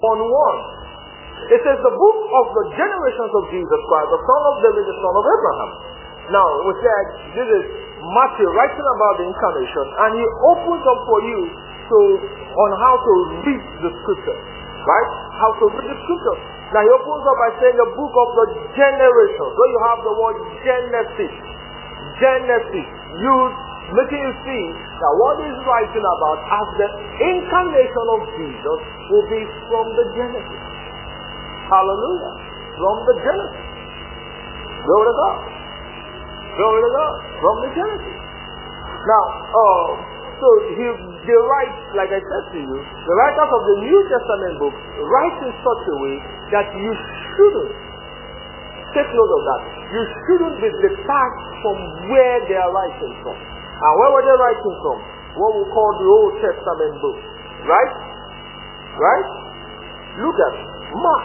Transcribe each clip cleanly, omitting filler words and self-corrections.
1:1. It says the book of the generations of Jesus Christ, the son of David, the son of Abraham. Now, we said this is Matthew writing about the incarnation, and he opens up for you on how to read the scripture, right? How to read the scripture. Now, he opens up by saying the book of the generations, where you have the word Genesis. Genesis, making you see that what he's writing about as the incarnation of Jesus will be from the Genesis. Hallelujah. From the Genesis. Glory to God. Glory to God. From the Genesis. Now, so they write, like I said to you, the writers of the New Testament books write in such a way that you shouldn't, take note of that, you shouldn't be detached from where they are writing from. And where were they writing from? What we call the Old Testament books. Right? Right? Look at Mark.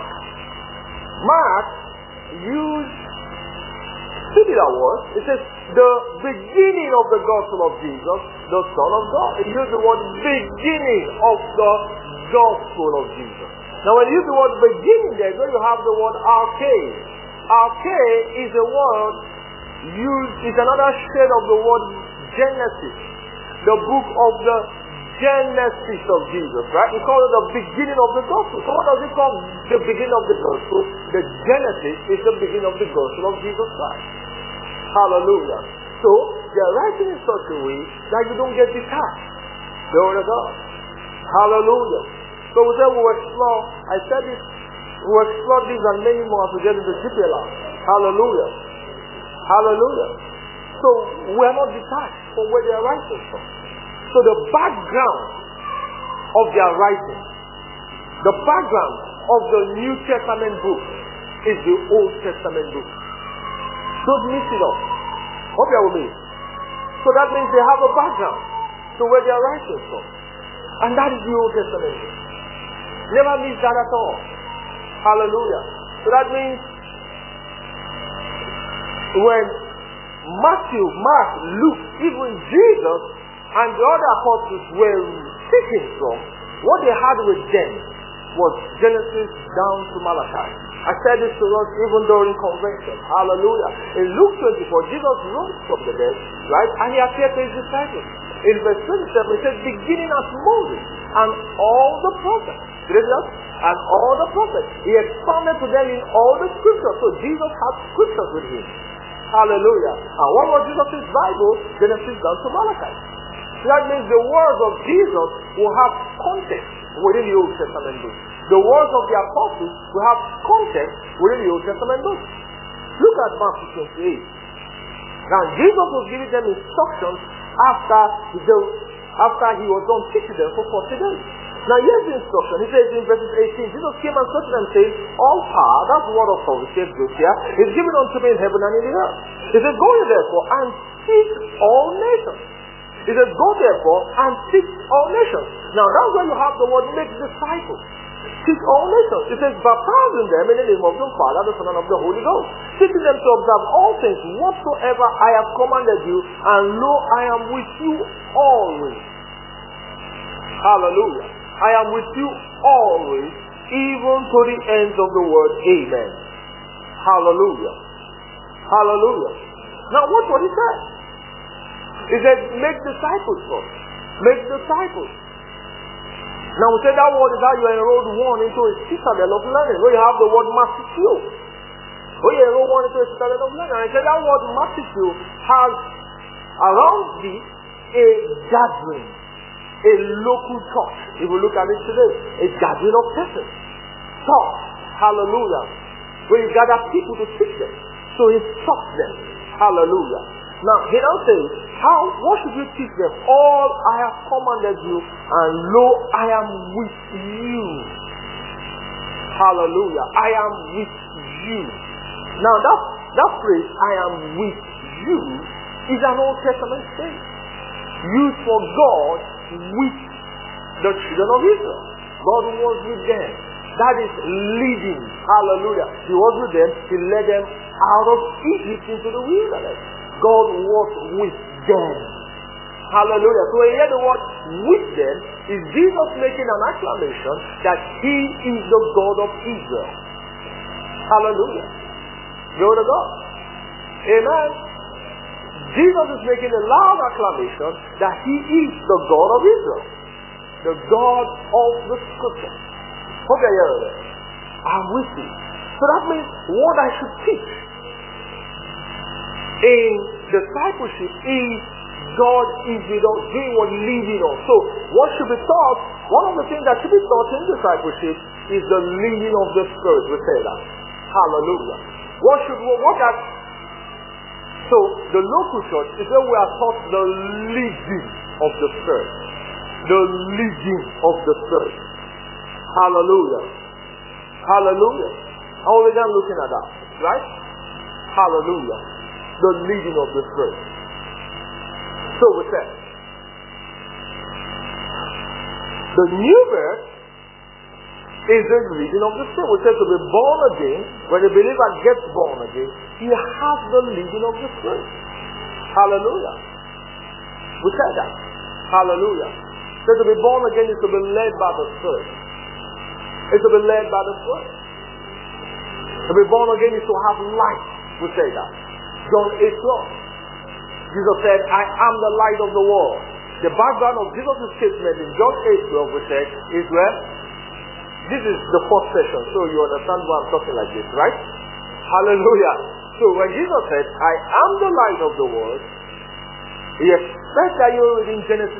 Mark used similar words. It says, the beginning of the gospel of Jesus, the Son of God. It used the word beginning of the gospel of Jesus. Now when you use the word beginning there, where you have the word arche. Arche is a word used, is another shade of the word Genesis. The book of the Genesis of Jesus, right? We call it the beginning of the gospel. So what does it call the beginning of the gospel? The Genesis is the beginning of the gospel of Jesus Christ. Hallelujah. So, they are writing in such a way that you don't get detached. Glory to God. Hallelujah. So we say we'll explore, I said this, we'll explore these and many more as we get into GPLR. Hallelujah. Hallelujah. So, we are not detached from where they are writing from. So the background of their writing, the background of the New Testament book is the Old Testament book. Don't mix it up. Hope you are with me. So that means they have a background to where they are writing from. And that is the Old Testament book. Never miss that at all. Hallelujah. So that means when Matthew, Mark, Luke, even Jesus and the other apostles were speaking from, what they had with them was Genesis down to Malachi. I said this to us even during convention. Hallelujah. In Luke 24, Jesus rose from the dead, right? And he appeared to his disciples. In verse 27, it says, beginning as Moses and all the prophets. Did you see that? And all the prophets. He expounded to them in all the scriptures. So Jesus had scriptures with him. Hallelujah. And what was Jesus' Bible? Genesis down to Malachi. So that means the words of Jesus will have context within the Old Testament book. The words of the apostles will have context within the Old Testament book. Look at Matthew 28. Now Jesus was giving them instructions after he was done teaching them for 40 days. Now here's the instruction. He says in verses 18, Jesus came and spoke to them saying, all power, that's the word of authority, is given unto me in heaven and in the earth. He says, go ye therefore and teach all nations. He says, go therefore and teach all nations. Now that's where you have the word make disciples. Teach all nations. It says, baptizing them in the name of the Father, the Son, and of the Holy Ghost. Teaching them to observe all things whatsoever I have commanded you, and lo, I am with you always. Hallelujah. I am with you always, even to the ends of the world. Amen. Hallelujah. Hallelujah. Now watch what he said. He said, make disciples first. Make disciples. Now we say that word is how you enrolled one into a citadel of learning. Where you have the word Massitio. Where you enroll one into a citadel of learning. And I said that word Massitio has around it a gathering. A local church. If we look at it today, a gathering of persons. Church. Hallelujah. Where you gather people to teach them. So instruct them. Hallelujah. Now, he now says, what should you teach them? All I have commanded you, and lo, I am with you. Hallelujah. I am with you. Now, that phrase, I am with you, is an Old Testament phrase. Used for God with the children of Israel. God was with them. That is leading. Hallelujah. He was with them. He led them out of Egypt into the wilderness. God was with them. Hallelujah. So when you hear the word with them, is Jesus making an acclamation that he is the God of Israel. Hallelujah. Glory to God. Amen. Jesus is making a loud acclamation that he is the God of Israel. The God of the Scripture. Hope you're hearing it. I'm with you. So that means what I should teach in discipleship is God is with us, doing what leading us. So what should be taught, one of the things that should be taught in discipleship is the leading of the Spirit. We say that. Hallelujah. So the local church is where we are taught the leading of the Spirit. The leading of the Spirit. Hallelujah. Hallelujah. How are we done looking at that? Right? Hallelujah. The leading of the Spirit. So we said, the new birth is the leading of the Spirit. We said to be born again, when a believer gets born again, he has the leading of the Spirit. Hallelujah. We said that. Hallelujah. So to be born again is to be led by the Spirit. It's to be led by the Spirit. To be born again is to have life. We say that. John 8:12. Jesus said, I am the light of the world. The background of Jesus' statement in John 8:12, we said, is where this is the first session, so you understand why I'm talking like this, right? Hallelujah. So when Jesus said, I am the light of the world, he expects that you're reading Genesis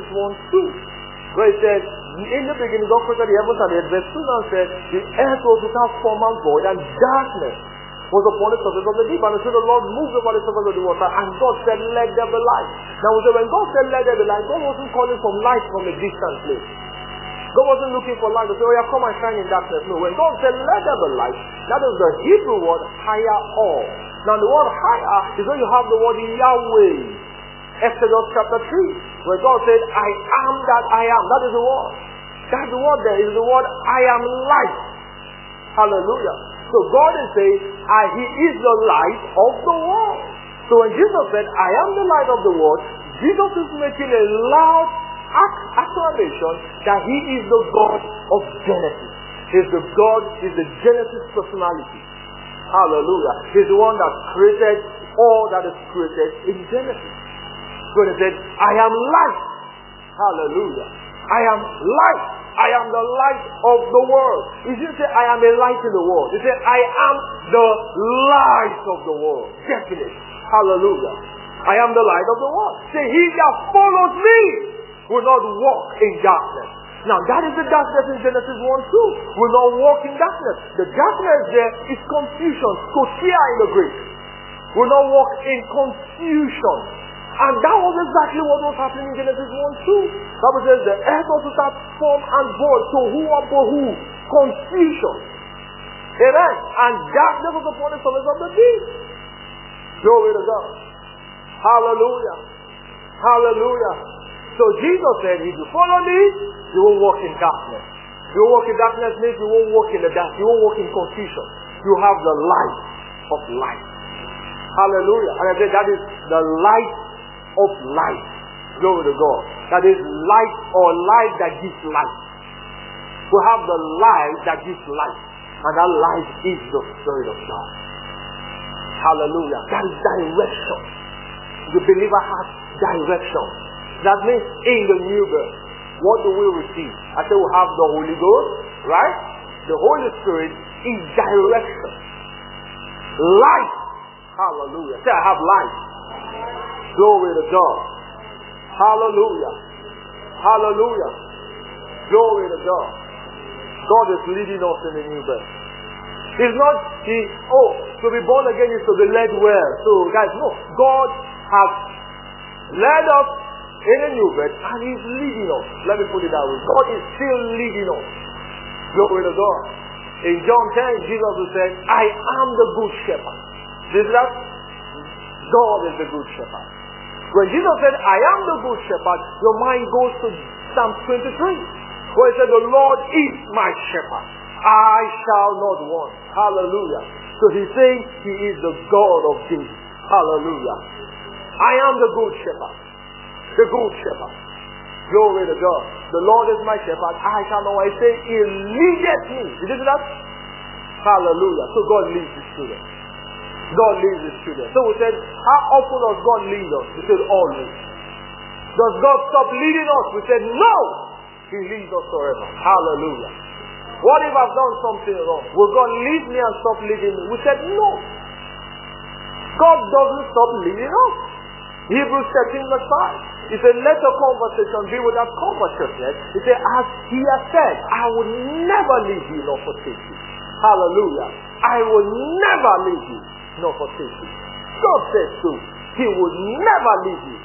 1:2, where he said, in the beginning God created the heavens and the earth. Verse 2 now said, the earth was without form and void, and darkness was upon the surface of the deep. And so the Lord moved over the surface of the water, and God said, let there be light. Now when God said, let there be light, God wasn't calling from light from a distant place. God wasn't looking for light to say, oh yeah, come and shine in darkness. No, when God said, let there be light, that is the Hebrew word, higher all. Now the word higher is when you have the word Yahweh. Exodus chapter 3, where God said, I am that I am. That is the word. That's the word there. Is the word, I am light. Hallelujah. So God is saying, he is the light of the world. So when Jesus said, I am the light of the world, Jesus is making a loud acclamation that he is the God of Genesis. He's the God, he's the Genesis personality. Hallelujah. He's the one that created all that is created in Genesis. When he said, I am light. Hallelujah. I am light. I am the light of the world. He didn't say, I am a light in the world. He said, I am the light of the world. Definitely. Hallelujah. I am the light of the world. Say, he that follows me will not walk in darkness. Now that is the darkness in Genesis 1:2. Will not walk in darkness. The darkness there is confusion. Sophia in the Greek. Will not walk in confusion. And that was exactly what was happening in Genesis 1:2. Bible says the earth was without form and void. So who upon who? Confusion. Amen. And darkness was upon the surface of the deep. Glory to God. Hallelujah. Hallelujah. So Jesus said, if you follow me, you won't walk in darkness. You won't walk in darkness means you won't walk in the dark. You won't walk in confusion. You have the light of light. Hallelujah. And I said that is the light of light. Glory to God. That is light or light that gives light. We have the light that gives light. And that light is the Spirit of God. Hallelujah. That is direction. The believer has direction. That means in the new birth, what do we receive? I say we have the Holy Ghost, right? The Holy Spirit is direction. Light. Hallelujah. Say I have light. Glory to God. Hallelujah. Hallelujah. Glory to God. God is leading us in the new birth. It's not to be born again is to be led well. So guys, no. God has led us in a new birth and he's leading us. Let me put it that way. God is still leading us. Glory to God. In John 10, Jesus will say, I am the good shepherd. Is that? God is the good shepherd. When Jesus said, I am the good shepherd, your mind goes to Psalm 23, where he said, the Lord is my shepherd. I shall not want. Hallelujah. So he's saying he is the God of David. Hallelujah. I am the good shepherd. The good shepherd. Glory to God. The Lord is my shepherd, I shall not want. He said, He leadeth me. Did you see that? Hallelujah. So God leads His children. God leads His children. So we said, how often does God lead us? We said, always. Does God stop leading us? We said, no. He leads us forever. Hallelujah. What if I've done something wrong? Will God lead me and stop leading me? We said, no. God doesn't stop leading us. Hebrews 13 verse 5. He said, let your conversation be without covetousness. He said, as He has said, I will never leave you nor forsake you. Hallelujah. I will never leave you nor forsake you. God says so. He will never leave you.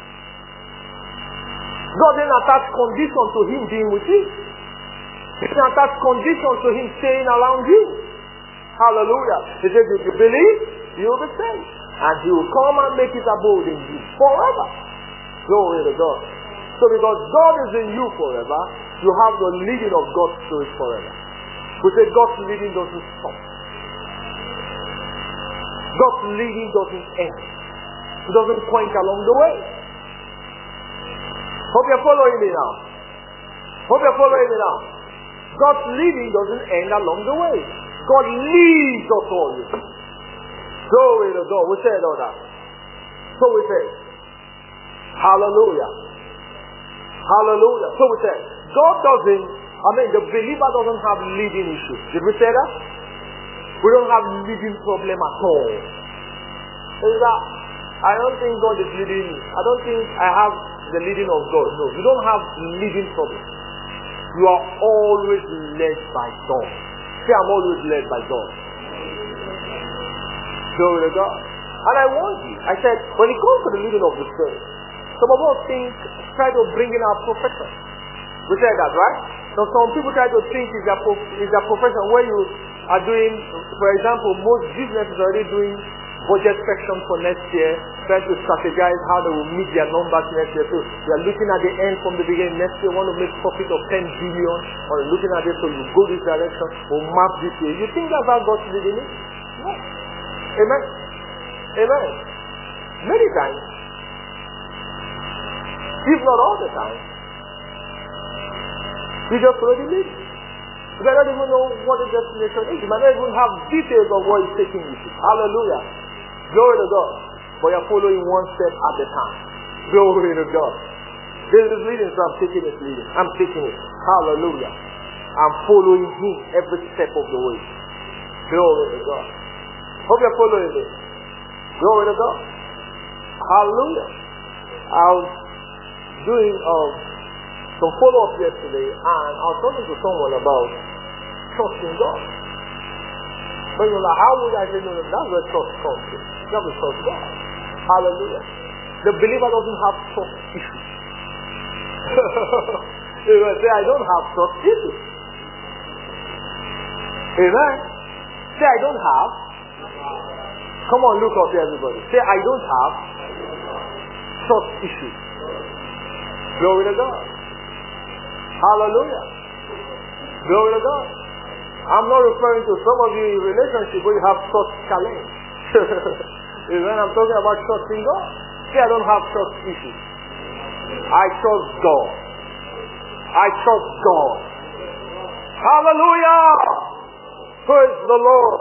God didn't attach condition to Him being with you. He didn't attach condition to Him staying around you. Hallelujah. He said, if you believe, you will be saved. And He will come and make His abode in you forever. Glory to God. So because God is in you forever, you have the leading of God's Spirit forever. We say God's leading doesn't stop. God's leading doesn't end. It doesn't point along the way. Hope you're following me now. Hope you're following me now. God's leading doesn't end along the way. God leads us always. Glory to God. We said all that. So we say, hallelujah. Hallelujah. So we say, God doesn't, the believer doesn't have leading issues. Did we say that? We don't have leading problem at all. Is that, I don't think God is leading me. I don't think I have the leading of God. No, you don't have leading problem. You are always led by God. Say, I'm always led by God. Glory to God. And I warned you. I said, when it comes to the leading of the Spirit, some of us try to bring in our profession. We said that, right? So some people try to think it's their profession where you are doing, for example, most businesses are already doing budget section for next year, trying to strategize how they will meet their numbers next year. So they are looking at the end from the beginning. Next year, want to make profit of 10 billion, or looking at it, so you go this direction, or map this way. You think that's how God's leading it? No. Amen. Amen. Many times, if not all the time, you just already lead. You might not even know what the destination is. You might not even have details of what is taking you to. Hallelujah. Glory to God. But you're following one step at a time. Glory to God. This is leading, so I'm taking it leading. I'm taking it. Hallelujah. I'm following Him every step of the way. Glory to God. Hope you're following me. Glory to God. Hallelujah. I was doing some follow-up yesterday, and I was talking to someone about trusting God. But you're like, how would I say, no, that's where trust comes in. You have to trust God. Hallelujah. The believer doesn't have trust issues. You will say, I don't have trust issues. Amen. Say, I don't have. Come on, look up here, everybody. Say, I don't have trust issues. Glory to God. Hallelujah. Glory to God. I'm not referring to some of you in relationship where you have trust challenge. When I'm talking about trusting God, see, I don't have trust issues. I trust God. I trust God. Hallelujah. Praise the Lord.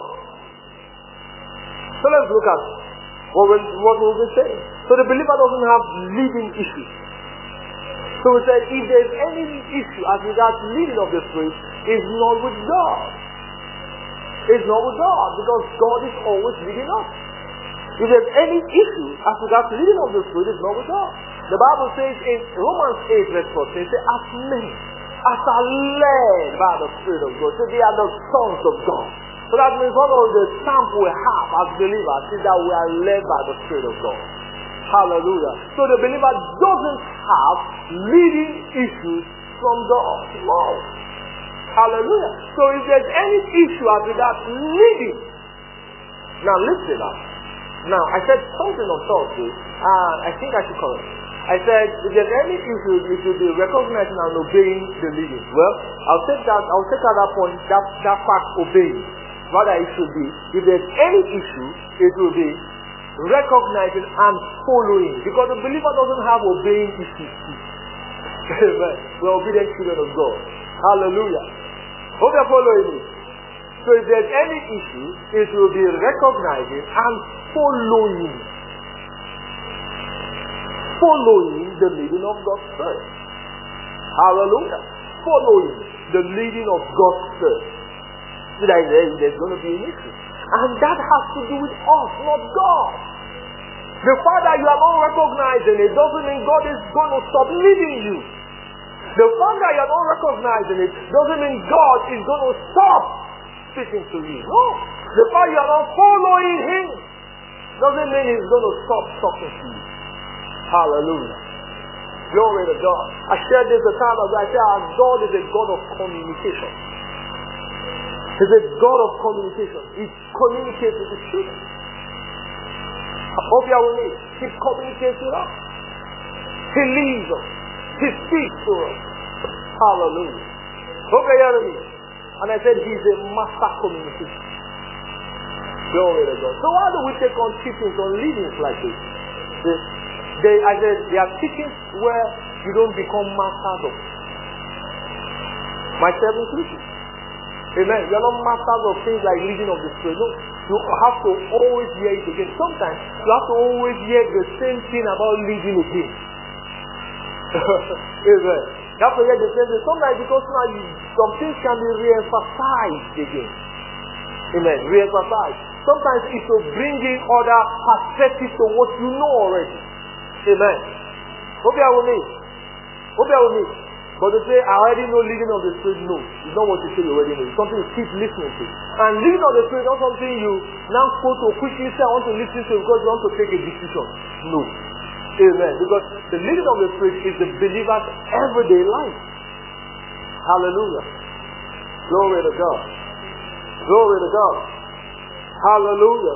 So let's look at what we've been saying. So the believer doesn't have leading issues. So we said, if there is any issue as regards leading of the Spirit, it's not with God. It's not with God, because God is always leading us. If there's any issue as regards leading of the Spirit, it's not with God. The Bible says in Romans 8 verse 14, it says, as many as are led by the Spirit of God, so they are the sons of God. So that means one of the stamp we have as believers is that we are led by the Spirit of God. Hallelujah. So the believer doesn't have leading issues from God. No. Hallelujah. So if there's any issue as regards leading, now listen up. Now I said something on Thursday, and I think I should correct. I said if there's any issue, it should be recognizing and obeying the leading. Well, I'll take at that point that fact obeying. Rather it should be, if there's any issue, it will be recognizing and following, because the believer doesn't have obeying issues. Amen. We're obedient children of God. Hallelujah. Hope you're following me. So if there's any issue, it will be recognizing and following the leading of God's Spirit. Hallelujah. Following the leading of God's Spirit. So that there's going to be an issue. And that has to do with us, not God. The fact that you are not recognizing it doesn't mean God is going to stop leading you. The fact that you are not recognizing it doesn't mean God is going to stop speaking to you. No. The fact you are not following Him doesn't mean He's going to stop talking to you. Hallelujah. Glory to God. I shared this a time ago. I said our God is a God of communication. He's a God of communication. He communicates with His children. I hope you are with me. He communicates with us. He leads us. He speaks to us. Hallelujah. Hope you are with me. And I said He's a master communicator. Glory to God. So why do we take on teachings on leadings like this? I said they are teachings where you don't become masters of. Myself included. Amen. You are not masters of things like leading of the Spirit. No. You have to always hear it again. Sometimes you have to always hear the same thing about leading again. Amen. You have to hear the same thing. Sometimes because now some things can be re-emphasized again. Amen. Re-emphasized. Sometimes it's to bring in other perspectives to what you know already. Amen. Hope you are with me. Hope you are with me. But to say, I already know leading of the Spirit, no. It's not what you say you already know. It's something you keep listening to. And leading of the Spirit is not something you now go to quickly say, I want to listen to because you want to take a decision. No. Amen. Because the leading of the Spirit is the believer's everyday life. Hallelujah. Glory to God. Glory to God. Hallelujah.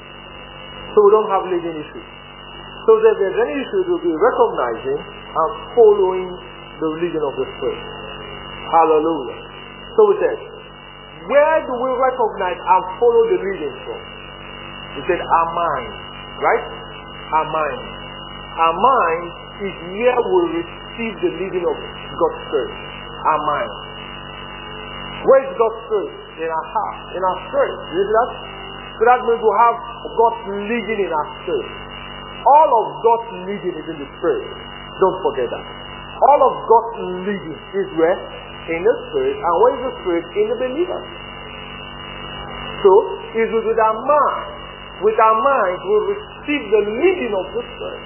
So we don't have leading issues. So if there's any issue, it will be recognizing and following the leading of the Spirit. Hallelujah. So we said, where do we recognize and follow the leading from? We said our mind, right? Our mind. Our mind is where we receive the leading of God's Spirit. Our mind. Where is God's Spirit? In our heart, in our spirit. You see that? So that means we have God's leading in our spirit. All of God's leading is in the Spirit. Don't forget that. All of God's leading is where? In the Spirit. And where is the Spirit? In the believer. So, it is with our mind. With our mind, we receive the leading of the Spirit.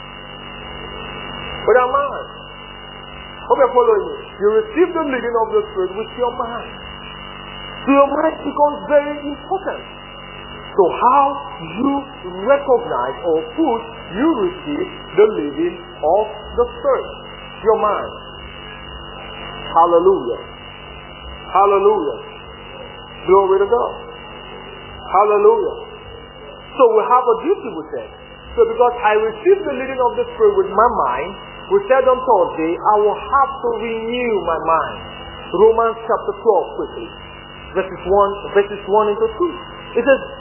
With our mind. Hope you're following me. You receive the leading of the Spirit with your mind. So your mind becomes very important. So how you recognize or put, you receive the leading of the Spirit. Your mind. Hallelujah. Hallelujah. Glory to God. Hallelujah. So we have a duty with that. So because I received the leading of the Spirit with my mind, we said on Thursday, I will have to renew my mind. Romans chapter 12 quickly. Verses 1 into 2. It says,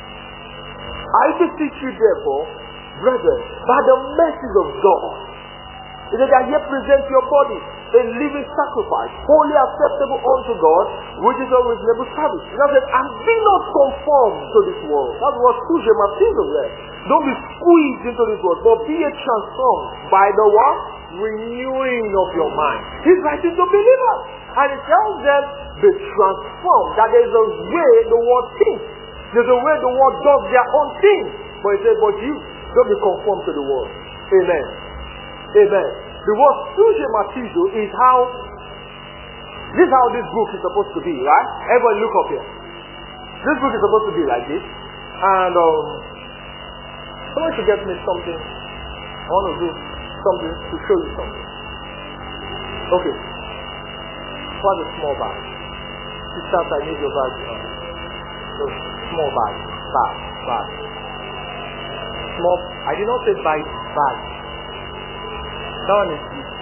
I beseech you therefore, brethren, by the mercies of God, it says that ye present your body a living sacrifice, wholly acceptable unto God, which is our reasonable service. It says, and be not conformed to this world. That's what Suja Martino said. Don't be squeezed into this world, but be transformed by the what? Renewing of your mind. He's writing to believers. And he tells them, be transformed. That there is a way the world thinks. There's a way the world does their own thing. But he said, but you, don't be conformed to the world. Amen. Amen. The word Suje Matizo is how, this is how this book is supposed to be, right? Everybody look up here. This book is supposed to be like this. And someone should get me something. I want to do something to show you something. Okay. What's a small bag? Sisters, I need your bag. So small bag. Bag. Small. I did not say bag. That one is deep.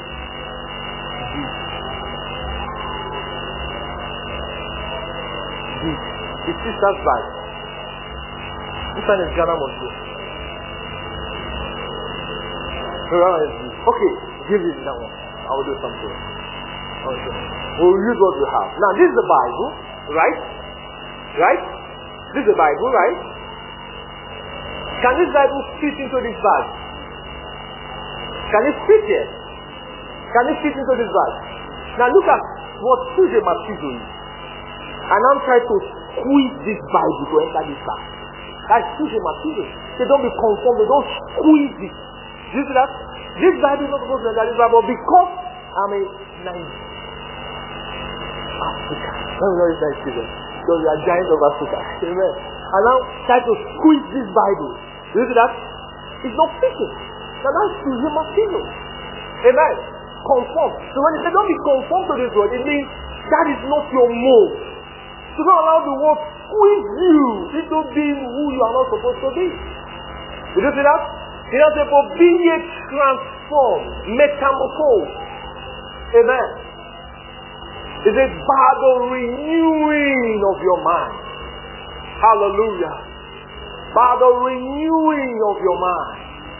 It's sister's bag. This one is Ghana Mosque. Okay, give it that one. I will do something. Okay. We'll use what we have. Now, this is the Bible, right? Right? This is the Bible, right? Can this Bible fit into this bag? Can it fit here? Can it fit into this bag? Now look at what Susie Mapizo is. And I'm trying to squeeze this Bible to enter this bag. That's Susie Mapizo. They don't be conformed, they don't squeeze it. Do you see that? This Bible is not supposed to enter this Bible because I'm a Nigerian. Africa. That's very nice, children. Because we are giants of Africa. Amen. And now try to squeeze this Bible. Do you see that? It's not fitting. Now that's Susie Mapizo. Amen. Conform. So when they say don't be conformed to this word, it means that is not your mode. So don't allow the word squeeze you into being who you are not supposed to be. Did you see that? He does say for being ye transformed, metamorphosed. Amen. It says by the renewing of your mind. Hallelujah. By the renewing of your mind.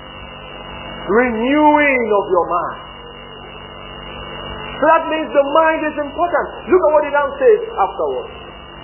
Renewing of your mind. So that means the mind is important. Look at what it now says afterwards.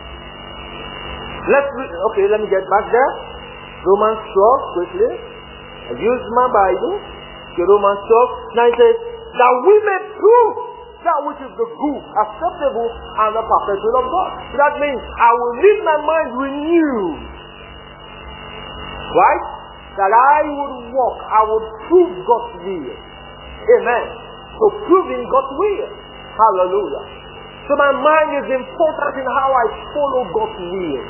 Let me get back there. Romans 12, quickly. I use my Bible. Okay, Romans 12. Now it says, that we may prove that which is the good, acceptable, and the perfect will of God. So that means I will leave my mind renewed. Right? That I would walk, I would prove God's will. Amen. So proving God's will. Hallelujah. So my mind is important in how I follow God's will.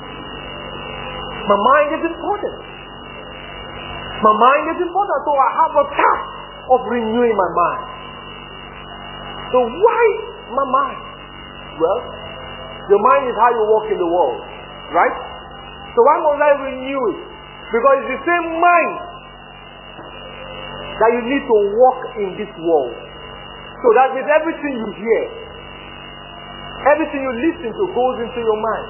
My mind is important. My mind is important, so I have a task of renewing my mind. So why my mind? Well, your mind is how you walk in the world, right? So why must I renew it? Because it's the same mind that you need to walk in this world. So that with everything you hear, everything you listen to goes into your mind.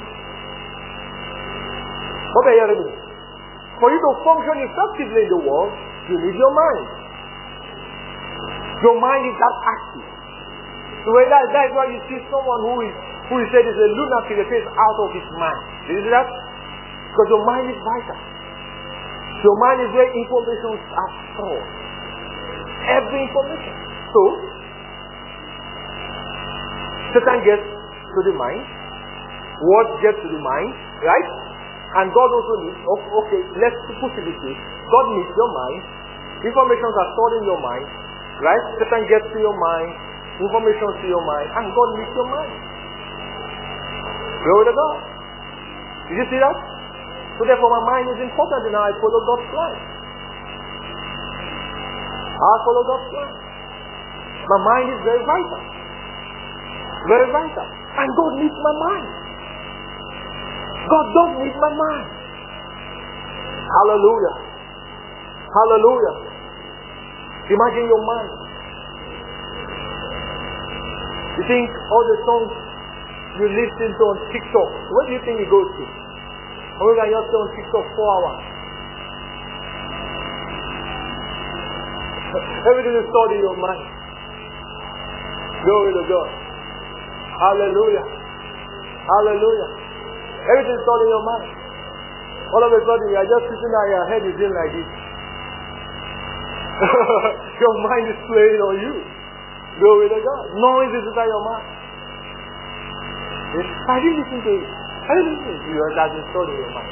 Okay, hear me? For you to function effectively in the world, you need your mind. Your mind is that active. So that's why you see someone who is said is a lunatic, that is out of his mind. Do you see that? Because your mind is vital. Your mind is where information are stored. Every information. So, Satan gets to the mind. Words get to the mind, right? And God also needs, okay, let's put it this way. God needs your mind. Informations are stored in your mind, right? Satan gets to your mind. Information to your mind. And God needs your mind. Glory to God. Did you see that? So therefore my mind is important and I follow God's plan. I follow God's plan. My mind is very vital. Very vital. And God needs my mind. God does need my mind. Hallelujah. Hallelujah. Imagine your mind. You think all the songs you listen to on TikTok, where do you think it goes to? Or you can just stay on TikTok 4 hours. Everything is stored in your mind. Glory to God. Hallelujah. Hallelujah. Everything is stored in your mind. All of a sudden you are just sitting there, your head is in like this. Your mind is playing on you. Glory to God. Noise is inside your mind. I didn't listen to it. I didn't listen to it. That's been stored in your mind.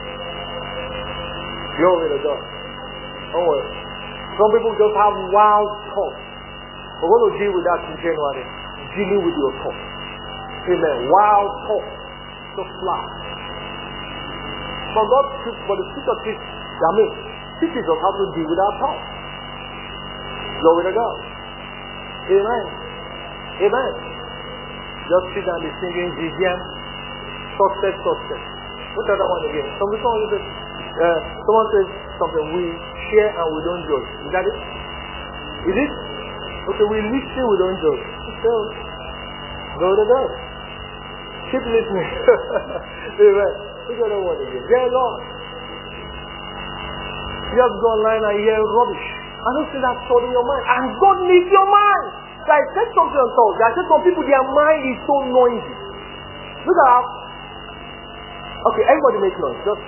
Glory to God. Don't worry. Some people just have wild thoughts. We're going to deal with that in January. Dealing with your thoughts. Amen. Wild thoughts. So fly. For God, for the spirit of this, teaches us how to deal with our thoughts. Glory to God. Amen. Amen. Just sit and be singing GGM. Success, success. What other one again? Someone says something. We share and we don't judge. Is that it? Is it? Okay, we listen, we don't judge. So, glory to God. Keep listening. Amen. Which other one again? Dear Lord. You just go online and hear rubbish. I don't see that stored in your mind. And God needs your mind. So I said something on Thursday. I said some people, their mind is so noisy. Look at how. Okay, everybody make noise. Just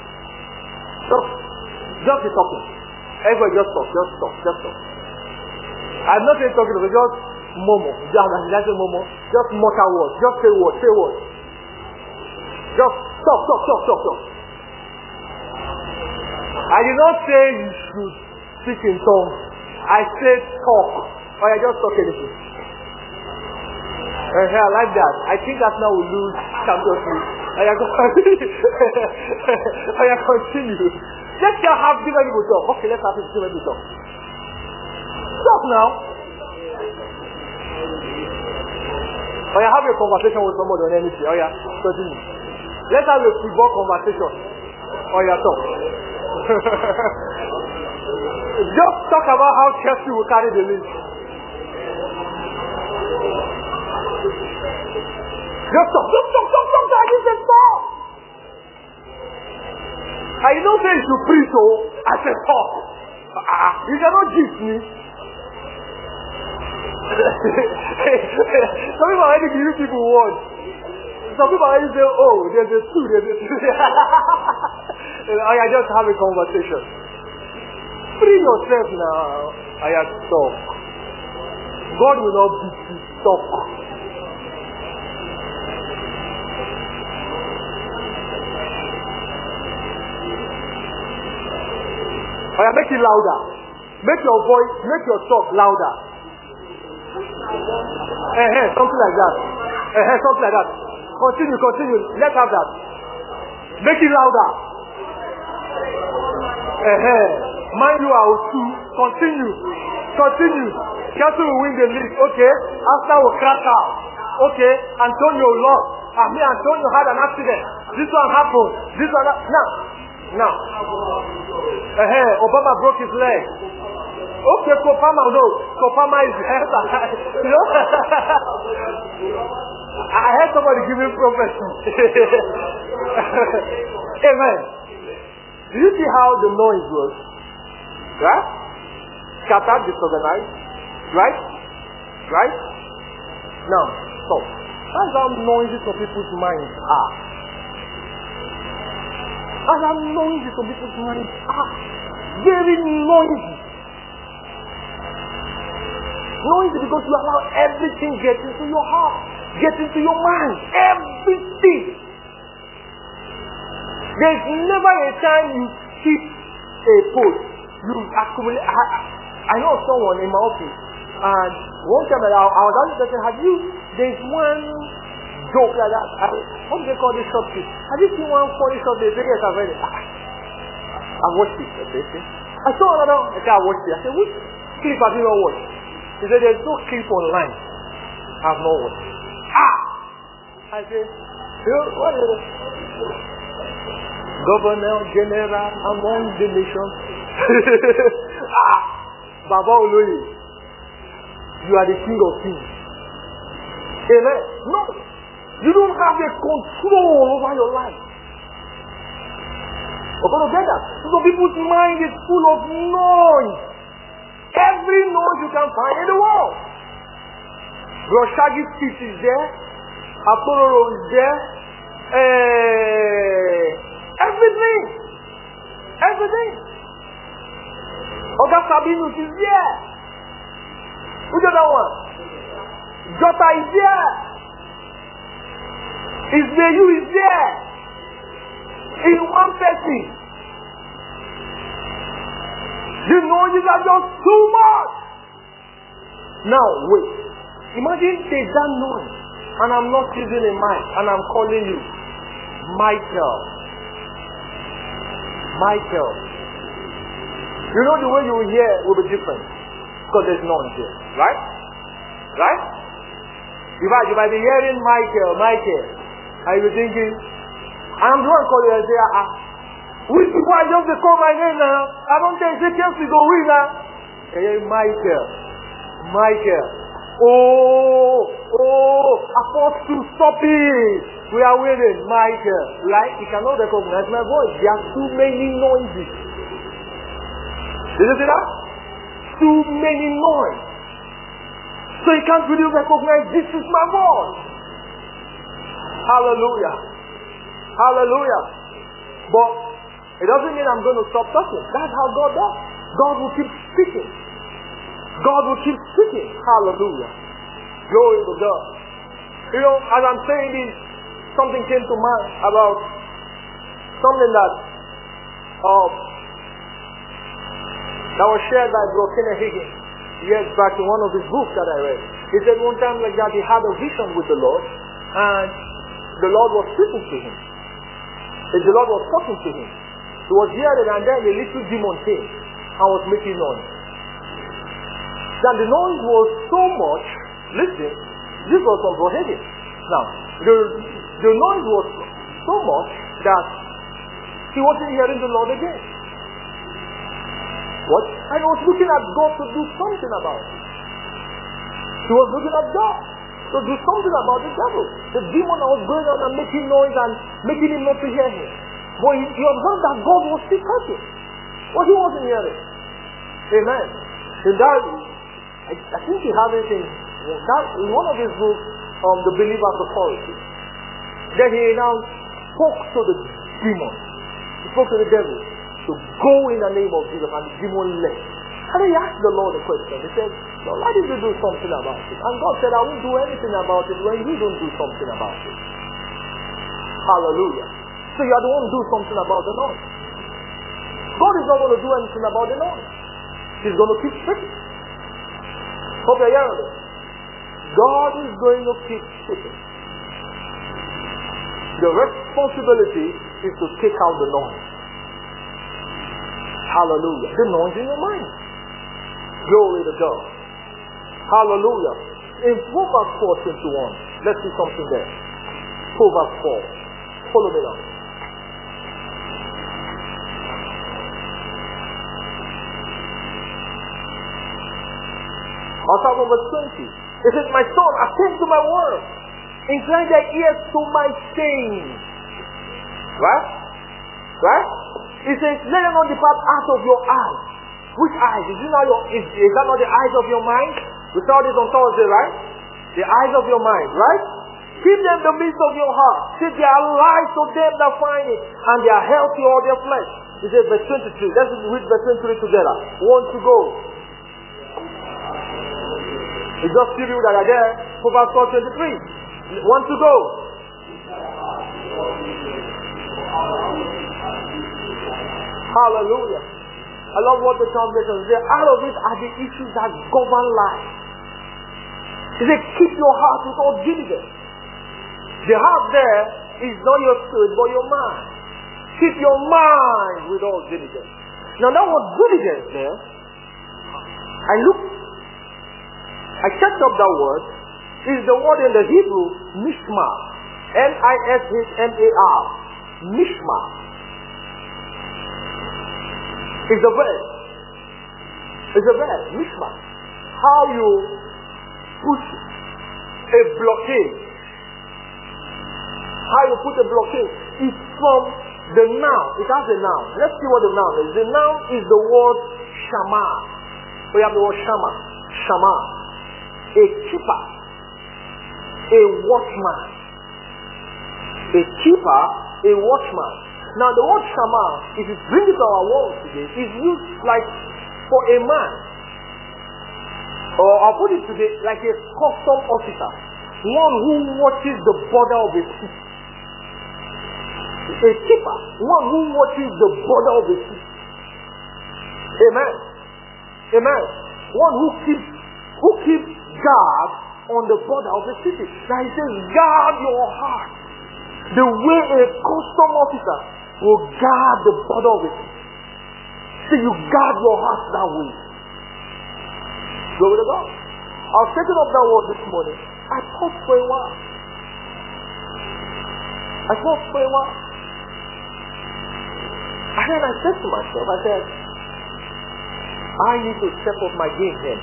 be talking. Everybody just talk. I'm not saying talking, but just momo. Just momo. Just mutter words. Just say words. Just talk. I did not say you should speak in tongues. I said talk. Or I just talk anything. I like that. I think that now we lose Champions League. I continue. Let's just have different people talk. Okay, let's have different people talk. Talk now. Or you have a conversation with somebody on anything. Oh yeah, continue. Let's have a football conversation. Or you talk. Just talk about how Chelsea will carry the league. Just talk. I didn't say talk. I don't say you should preach, I said talk. You cannot teach me. Some people already give people words. Some people already say, oh, there's a two. I just have a conversation. Free yourself now. I have talk. God will not beat you. Talk. Make it louder. Make your voice, make your talk louder. Something like that. Continue. Let's have that. Make it louder. Mind you, I will too. Continue. Chelsea will win the league. Okay. After we crash out. Okay. Antonio lost. Antonio had an accident. This one happened. Now. Obama broke his leg. Okay, Kopama is you know? I heard somebody giving prophecy. Amen. Do you see how the noise was? Right? Scattered, disorganized. Right? Now, stop. That's how noisy some people's minds are. Very noisy. Noisy because you allow everything get into your heart, get into your mind. Everything. There's never a time you keep a post. You accumulate. I know someone in my office, and one time I was asking them, there's one joke like that. What do they call this short clip? Have you seen one funny short clip? Yes, I've read it. I watched it. Okay. I saw another. I watched it. I said, which clip have you not watched? He said, there's no clip online. I've not watched. I said, what is it? Governor General among the nations. Baba Oloye, you are the king of kings. Amen. No. You don't have a control over your life. We're going to get that. So people's mind is full of noise. Every noise you can find in the world. Your Shaggy speech is there. Apollo is there. Everything. Oga Sabinus is there. Who's the other one? Jota is there. Ismail is there. In one person. The noises are just too much. Now wait. Imagine there's that noise and I'm not using a mic and I'm calling you Michael. You know the way you will hear will be different because there's noise here, right? You might be hearing Michael, and you're thinking, I'm the one calling you and say, which people are just to call my name now? I don't think they can go win now. Hey, Michael. Apostle, stop it. We are winning, Michael. Right? You cannot recognize my voice. There are too many noises. Did you see that? Too many noise. So he can't really recognize this is my voice. Hallelujah. Hallelujah. But it doesn't mean I'm going to stop talking. That's how God does. God will keep speaking. God will keep speaking. Hallelujah. Glory to God. You know, as I'm saying this, something came to mind about something that was shared by Brother Kenneth Hagin years back in one of his books that I read. He said one time like that he had a vision with the Lord, and the Lord was speaking to him. The Lord was talking to him. He was hearing, and then a little demon came and was making noise. Then the noise was so much, listen, this was from Brother Hagin. Now, the noise was so much that he wasn't hearing the Lord again. What? And he was looking at God to do something about it. He was looking at God to do something about the devil. The demon was going on and making noise and making him not to hear him. But he observed that God was still talking. But he wasn't hearing. Amen. And that, I think he had it in one of his books, The Believer's Authority. Then he now spoke to the demon. He spoke to the devil to go in the name of Jesus, and the demon left. And he asked the Lord a question. He said, Lord, why did you do something about it? And God said, I won't do anything about it when you don't do something about it. Hallelujah. So you are the one who do something about the noise. God is not going to do anything about the noise. He's going to keep speaking. Hope you're hearing this. God is going to keep speaking. The responsibility is to take out the noise. Hallelujah. The noise in your mind. Glory to God. Hallelujah. In Proverbs 4:21, let's see something there. Proverbs 4. Follow me now. I'll start from verse 20. It says, my son, attend to my word. Incline thy ears to my saying. Right? Right? It says, let them not depart out of your eyes. Which eyes? Is that not the eyes of your mind? We saw this on Thursday, right? The eyes of your mind, right? Keep them in the midst of your heart. See, they are life to them that find it, and they are healthy all their flesh. It says verse 23. Let's read verse 23 together. One to go. It's just few people that are there. Proverbs 4:23. One to go. Hallelujah. I love what the translation says. Out of it are the issues that govern life. It says, keep your heart with all diligence. The heart there is not your spirit, but your mind. Keep your mind with all diligence. Now that word diligence there, I checked up that word, is the word in the Hebrew, mishmar. M-I-S-H-M-A-R. Mishmar. It's a verb. It's a verb, mishmar. How you put a blockade. How you put a blockade. It's from the noun. It has a noun. Let's see what the noun is. The noun is the word shama. We have the word shama. Shama. A keeper. A watchman. A keeper, a watchman. Now the word shama, if you bring it to our world today, is used like for a man. Or I'll put it today like a custom officer. One who watches the border of a city. A keeper. One who watches the border of a city. Amen. Amen. One who keeps guard on the border of the city. Now he says, guard your heart. The way a custom officer will guard the border of it. So you guard your heart that way. Glory to God. I was taking up that word this morning. I thought for a while. And then I said to myself, I need to step up my game here.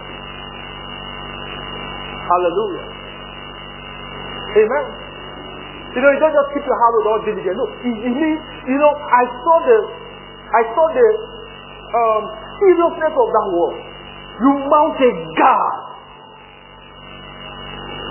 Hallelujah. Amen. You know, you don't just keep your heart with all diligence. No, it means, I saw the seriousness of that word. You mount a guard.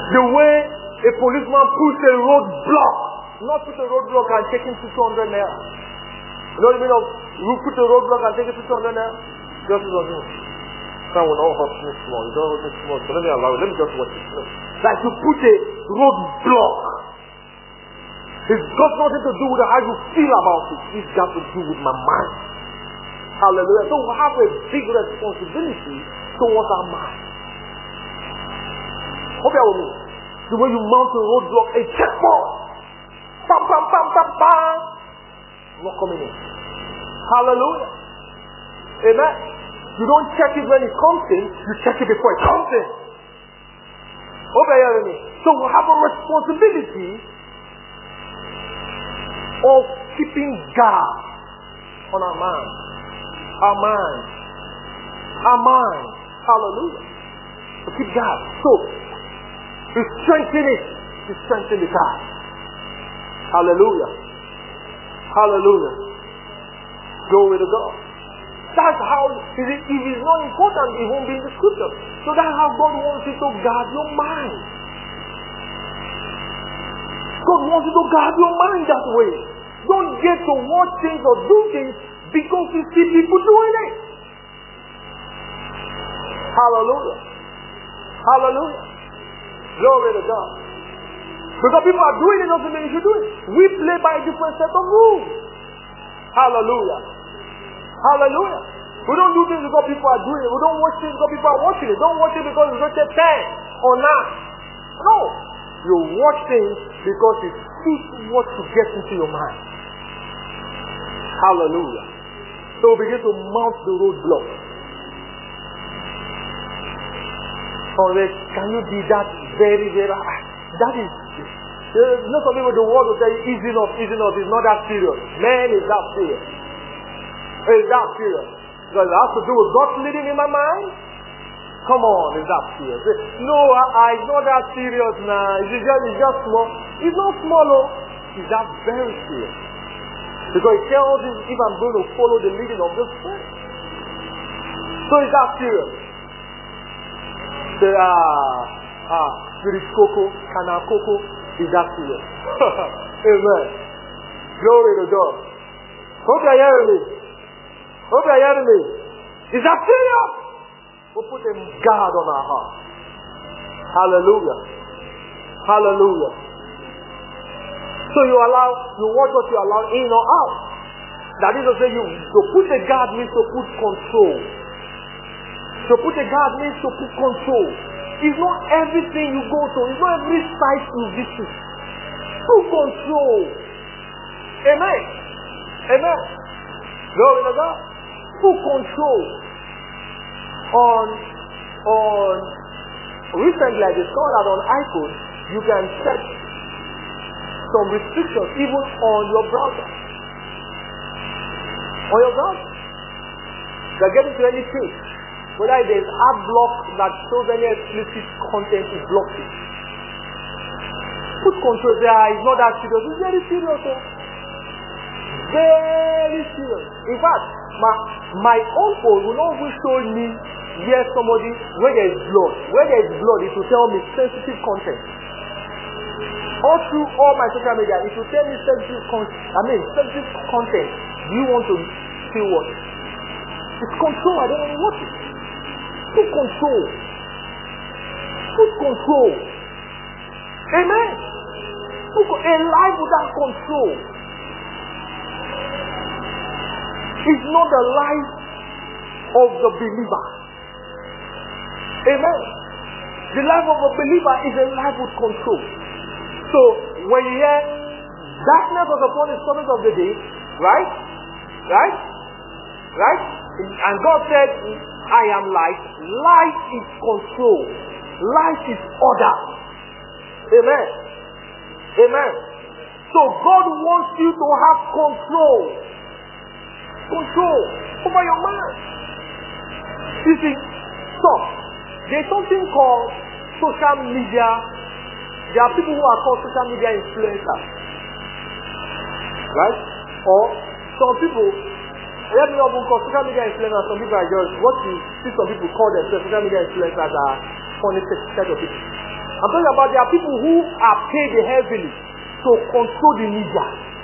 The way a policeman puts a roadblock, not put a roadblock and take him to 200 naira. You know what I mean? You put a roadblock and take it to 200 naira? Just as you. Son will not hurt me small. You don't hurt me small. So let me allow it. Let me just watch it. No. Like you put a roadblock. It's got nothing to do with how you feel about it. It's got to do with my mind. Hallelujah. So we have a big responsibility towards our mind. Hope you are with me. The way you mount a roadblock, a checkpoint. Bam, bam, bam, bam, bam. Not coming in. Hallelujah. Amen. You don't check it when it comes in, you check it before it comes in. Hope you are hearing me. So we have a responsibility of keeping guard on our mind. Our mind. Our mind. Hallelujah. To keep guard. So, to strengthen it. To strengthen the guard. Hallelujah. Hallelujah. Glory to God. That's how, if it is not important, it won't be in the scripture. So that's how God wants you to guard your mind. God wants you to guard your mind that way. Don't get to watch things or do things because you see people doing it. Hallelujah. Hallelujah. Glory to God. Because people are doing it doesn't mean you should do it. We play by a different set of rules. Hallelujah. Hallelujah. We don't do things because people are doing it. We don't watch things because people are watching it. Don't watch it because it's rated 10 or 9. No. You watch things because it suits what to get into your mind. Hallelujah. So we begin to mount the roadblock. Alright, can you be that very, very... That is... You know some people, the world will say, easy enough, it's not that serious. Man, it's that serious. It's that serious. Because it has to do with God leading in my mind. Come on, it's that serious. No, it's not that serious now. It's just small. It's not small, no. It's that very serious. Because it tells us if I'm going to follow the leading of the Spirit. So it's that serious. Say, Spirit Coco, Canal Coco, is that serious. Amen. Glory to God. Hope you are hearing me. Hope you are hearing me. Is that serious? We'll put a guard on our heart. Hallelujah. Hallelujah. So you watch what you allow in or out. That is to say, to put a guard means to put control. To put a guard means to put control. It's not everything you go to. It's not every site you visit. Put control. Amen. Amen. Glory to God. Put control on recently I discovered that on iPhone you can set some restrictions even on your browser. On your browser. They're getting to any page. Whether there's ad block that shows any explicit content, it blocks it. Put control there. It's not that serious. It's very serious. Very serious. In fact, my own phone will not even show me where there is blood. Where there is blood, it will tell me sensitive content. All through all my social media, it will tell me sensitive content. Do you want to see what? It's control. I don't want to watch it. Put control. Put control. Amen. A life without control is not the life of the believer. Amen. The life of a believer is a life with control. So when you hear darkness was upon the surface of the day, right? And God said, I am light. Light is control. Light is order. Amen. Amen. So God wants you to have control. Control over your mind. You see, there's something called social media. There are people who are called social media influencers. Right? Or some people, let me not call social media influencers. Some people are just, what you see some people call themselves social media influencers are funny set of people. I'm talking about there are people who are paid heavily to control the media.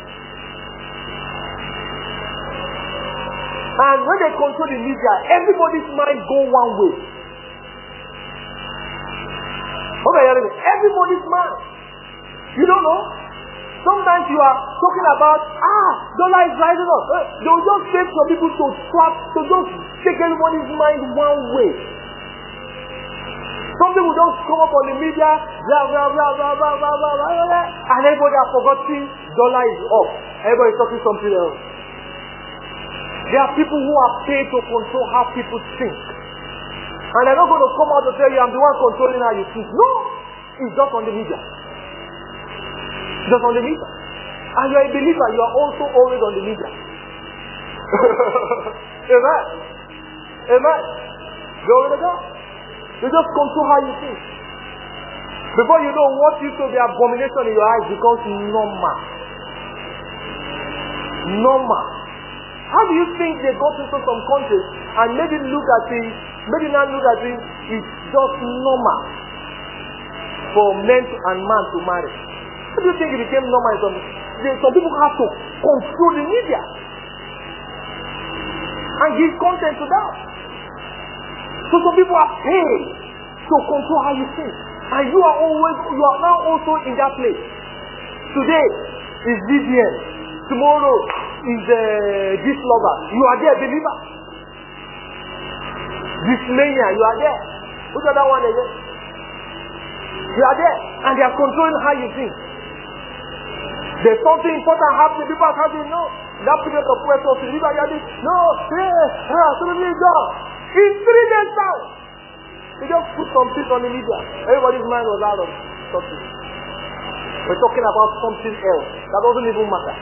And when they control the media, everybody's mind go one way. Everybody's mind. You don't know? Sometimes you are talking about, dollar is rising up. They'll just take some people to just take everybody's mind one way. Something will just come up on the media, blah, blah, blah, blah, blah, blah, blah, blah, blah, and everybody has forgotten dollar is up. Everybody's talking something else. There are people who are paid to control how people think. And they're not going to come out to tell you, I'm the one controlling how you think. No! It's just on the media. Just on the media. And you're a believer, you are also always on the media. Amen. Amen. Glory to God. You just control how you think. Before you know, what used to be abomination in your eyes becomes normal. Normal. How do you think they got into some countries and maybe not look at it, it's just normal for men and man to marry? How do you think it became normal? Some people have to control the media and give content to that. So some people are paid to control how you think. And you are now also in that place. Today is VBN. Tomorrow is this lover. You are there, believer. This mania, you are there. Which other one again? You are there. And they are controlling how you think. There's something important happening. People are having that period of pressure of believer. You are this. In 3 days time, they just put some things on the media. Everybody's mind was out of something. We're talking about something else that doesn't even matter.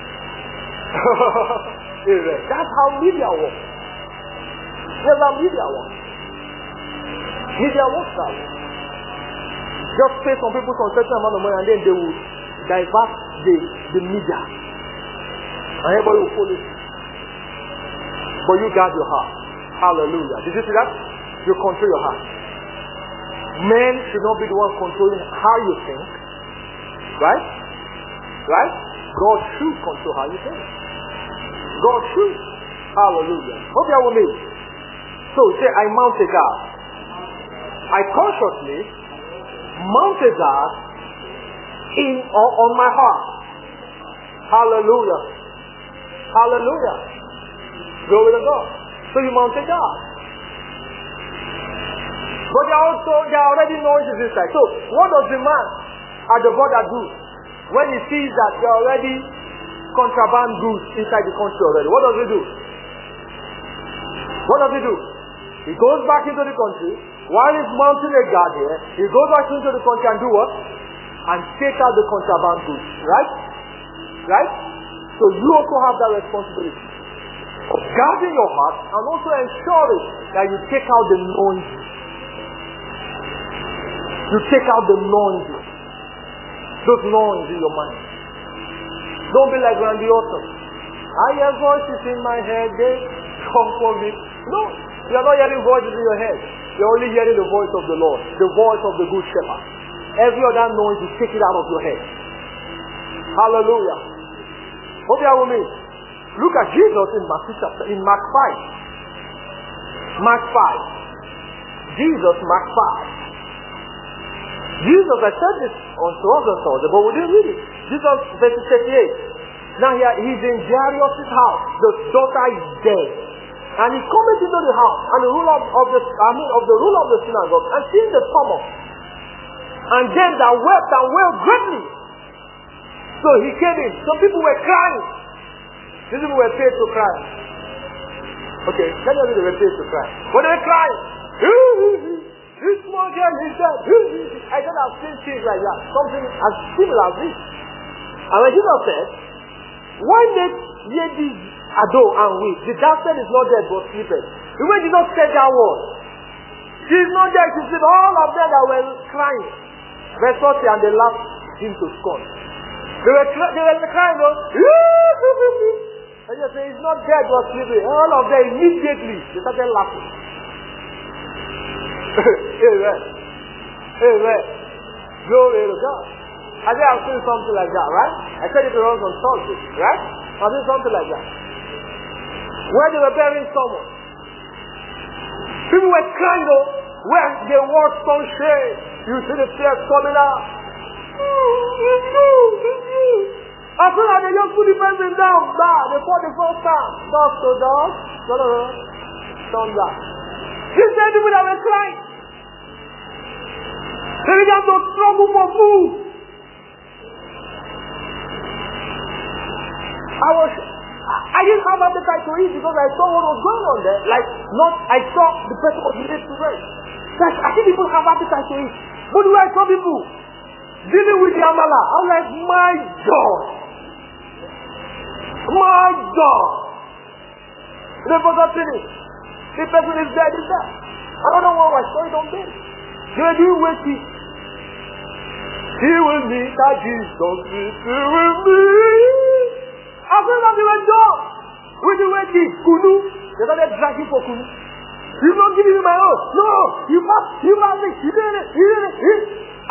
That's how media works. That's how media works. Media works that way. Just pay some people some certain amount of money and then they will divert the media. And everybody will follow you. But you guard your heart. Hallelujah. Did you see that? You control your heart. Men should not be the one controlling how you think. Right? Right? God should control how you think. God should. Hallelujah. Hope you are with me. So say, I mount a guard. I consciously mount a guard on my heart. Hallelujah. Hallelujah. Glory to God. So you mount a guard. But there are already noises inside. So what does the man at the border do when he sees that there are already contraband goods inside the country already? What does he do? What does he do? He goes back into the country. While he's mounting a guard here, he goes back into the country and do what? And take out the contraband goods. Right? Right? So you also have that responsibility of guarding your heart and also ensuring that you take out the noise. You take out the noise. Those noise in your mind. Don't be like Randy Orton. I hear voices in my head. They come for me. No. You are not hearing voices in your head. You are only hearing the voice of the Lord. The voice of the good shepherd. Every other noise, you take it out of your head. Hallelujah. Hope you are with me. Look at Jesus in Mark 5. Mark 5. Jesus, Mark 5. Jesus, I said this on Thursday, but we didn't read it. Jesus, verse 38. Now he's in Jairus' house. The daughter is dead. And he comes into the house, and the ruler of the synagogue, and seeing the tumult, and them that wept and wailed greatly. So he came in. Some people were crying. These people were paid to cry. Okay, let me read the paid to cry. But they were crying. This small girl is dead. I don't have seen things like that. Something as similar as this. And when Jesus said, why make ye this adore and weep? The doctor is not dead but sleepeth. The way Jesus said that word, she's not dead. She said all of them that were crying. Verse 40, and they laughed him to scorn. They were crying, and you say he's not dead but sleeping. All of them immediately they started laughing. Amen. Amen. Glory to God. I said I'll say something like that, right? I said it around on Thursday, right? I'll do something like that. Where they were burying someone. People were crying though, where they watch some shade. You see the tears coming out. It's you. As soon as they just put the person down, before the first time, dog to dog, thumbs up. These same people that were crying, they began to struggle for food. I didn't have appetite to eat because I saw what was going on there. I saw the person was needed to rest. I think people have appetite to eat. But when I saw people dealing with the amala, I was like, my God. My God. They forgot finish. The person is dead, is dead. Another one was saw it on bed. They do wait. He will meet that Jesus is with me. As soon as they were done with the waiting, Kunu, they started dragging for Kunu. You're not giving me my own. No, you must me. You did it.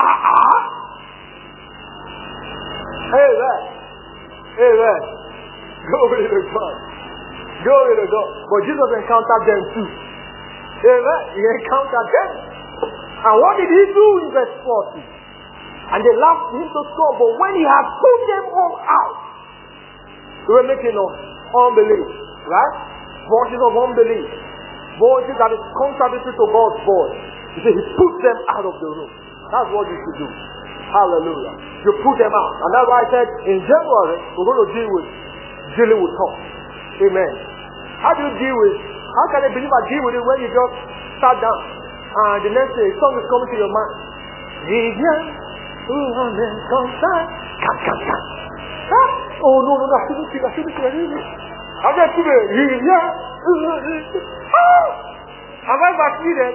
Amen. Glory to God. But Jesus encountered them too. Amen. He encountered them. And what did he do in verse 40? And they laughed him to scorn, but when he had put them all out, they were making of unbelief, right? Voices of unbelief. Voices that is contradictory to God's voice. He said he put them out of the room. That's what you should do. Hallelujah. You put them out. And that's why I said in January, we're going to dealing with thoughts. Amen. How do you how can a believer deal with it when you just sat down and the next day a song is coming to your mind? Oh no, I shouldn't sing. I just feel am I vaccinated?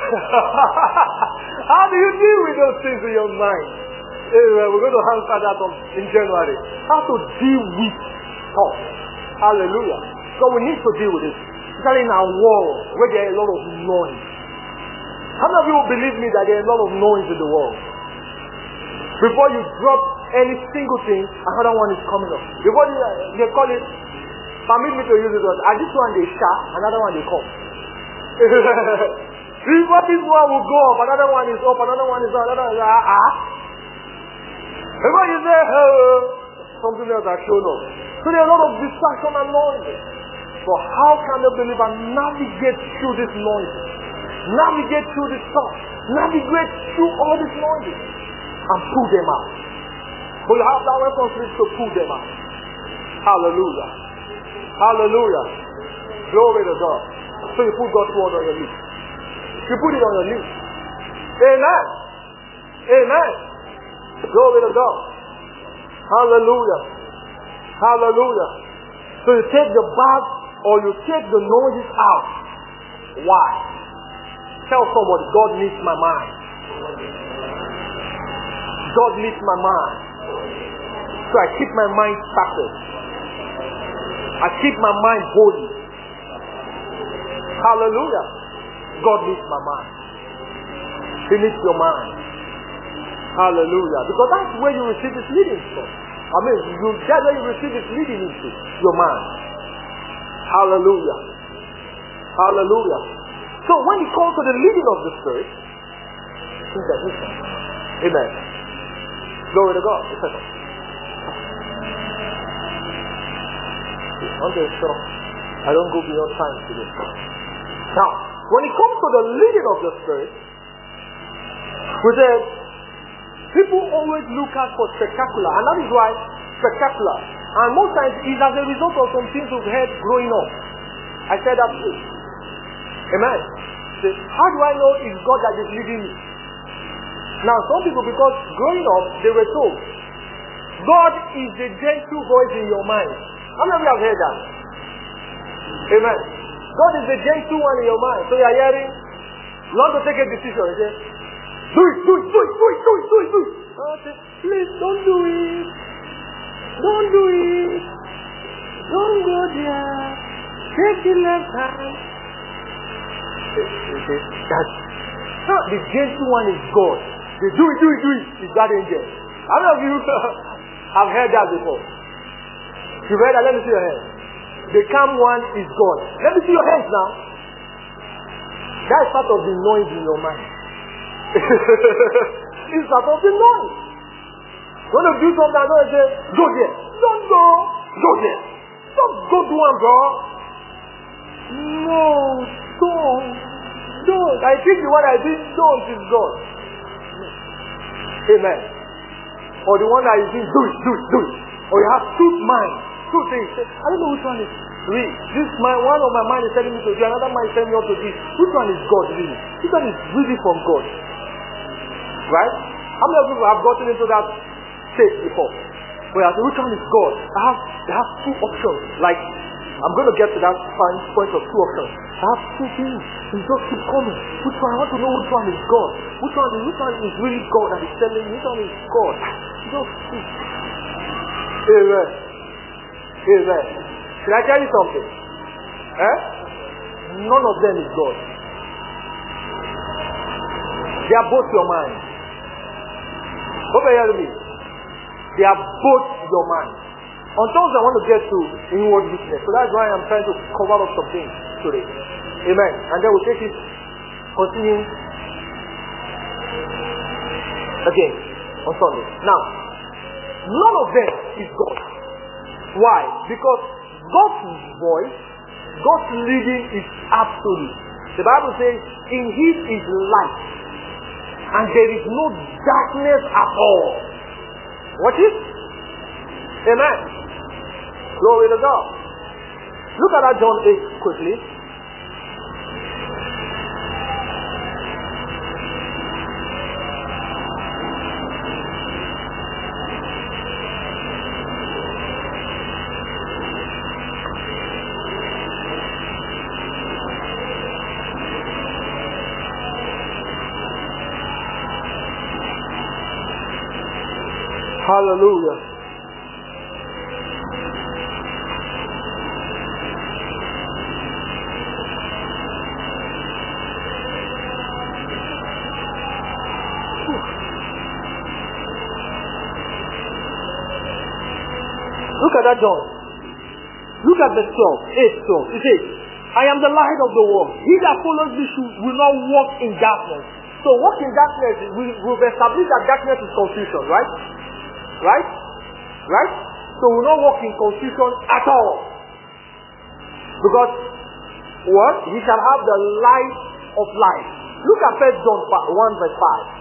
How do you deal with those things in your mind? Anyway, we're going to answer that in January. How to deal with thoughts. Hallelujah. So we need to deal with it. Especially in our world where there are a lot of noise. How many of you believe me that there are a lot of noise in the world? Before you drop any single thing, another one is coming up. Before they call it, permit me to use it, and this one they shout, another one they come. Before this one will go up, another one is up, another one is up, another one is Before you say, something else has shown up. So there are a lot of distraction and noise. So how can a believer navigate through this noise? Navigate through this stuff? Navigate through all these noises? And pull them out. But you have that responsibility to pull them out. Hallelujah. Hallelujah. Glory to God. So you put God's word on your lips. You put it on your lips. Amen. Amen. Glory to God. Hallelujah. Hallelujah. So you take the bad or you take the noises out. Why? Tell somebody, God needs my mind. God needs my mind. So I keep my mind started. I keep my mind holy. Hallelujah. God needs my mind. He needs your mind. Hallelujah. Because that's where you receive His leading from. That's where you receive His leading into your mind. Hallelujah. Hallelujah. So when it comes to the leading of the Spirit, things are different. Amen. Glory to God. Okay, so I don't go beyond time today. Now, when it comes to the leading of the Spirit, we said people always look out for spectacular, and that is why spectacular. And most times it's as a result of some things we've heard growing up. I said that too. Amen. So how do I know it's God that is leading me? Now some people, because growing up they were told God is the gentle voice in your mind. How many of you have heard that? Amen. God is the gentle one in your mind. So you are hearing, you want to take a decision, you say, do it. Say, please don't do it. Don't do it. Don't go there. Take the left hand. That's the gentle one is God. They do it. It's that angel. How many of you have heard that before? You've heard that? Let me see your hands. The calm one is God. Let me see your hands now. That is part of the noise in your mind. It's part of the noise. When you do something, I'm going to say, go there. Don't go. Go there. Don't go to one, bro. No, don't. I think the one I did don't is God. Amen. Or the one that is doing, do it. Or you have two minds, two things. I don't know which one is real. This mind, one of my mind is telling me to do, another mind is telling me not to do. Which one is God really? Which one is really from God? Right? How many of you have gotten into that state before? Where I say, which one is God? I have two options. Like, I'm going to get to that point of two options. I have two things. You just keep coming. Which one? I want to know which one is God. Which one is really God that is telling me? Which one is God? Just see. Amen. Should I tell you something? None of them is God. They are both your mind. Hope you hear me. They are both your mind. On Thursday, I want to get to inward witness. So that's why I'm trying to cover up some things today. Amen. And then we'll take it, continue again on Sunday. Now, none of them is God. Why? Because God's voice, God's leading is absolute. The Bible says, in Him is light, and there is no darkness at all. Watch it. Amen. Glory to God. Look at that John 8 quickly. Hallelujah. Look at that John. Look at verse 12. 8:12. It says, I am the light of the world. He that follows me will not walk in darkness. So walk in darkness, we've established that darkness is confusion, right? Right? So we will not walk in confusion at all. Because what? He shall have the light of life. Look at 1 John 1 verse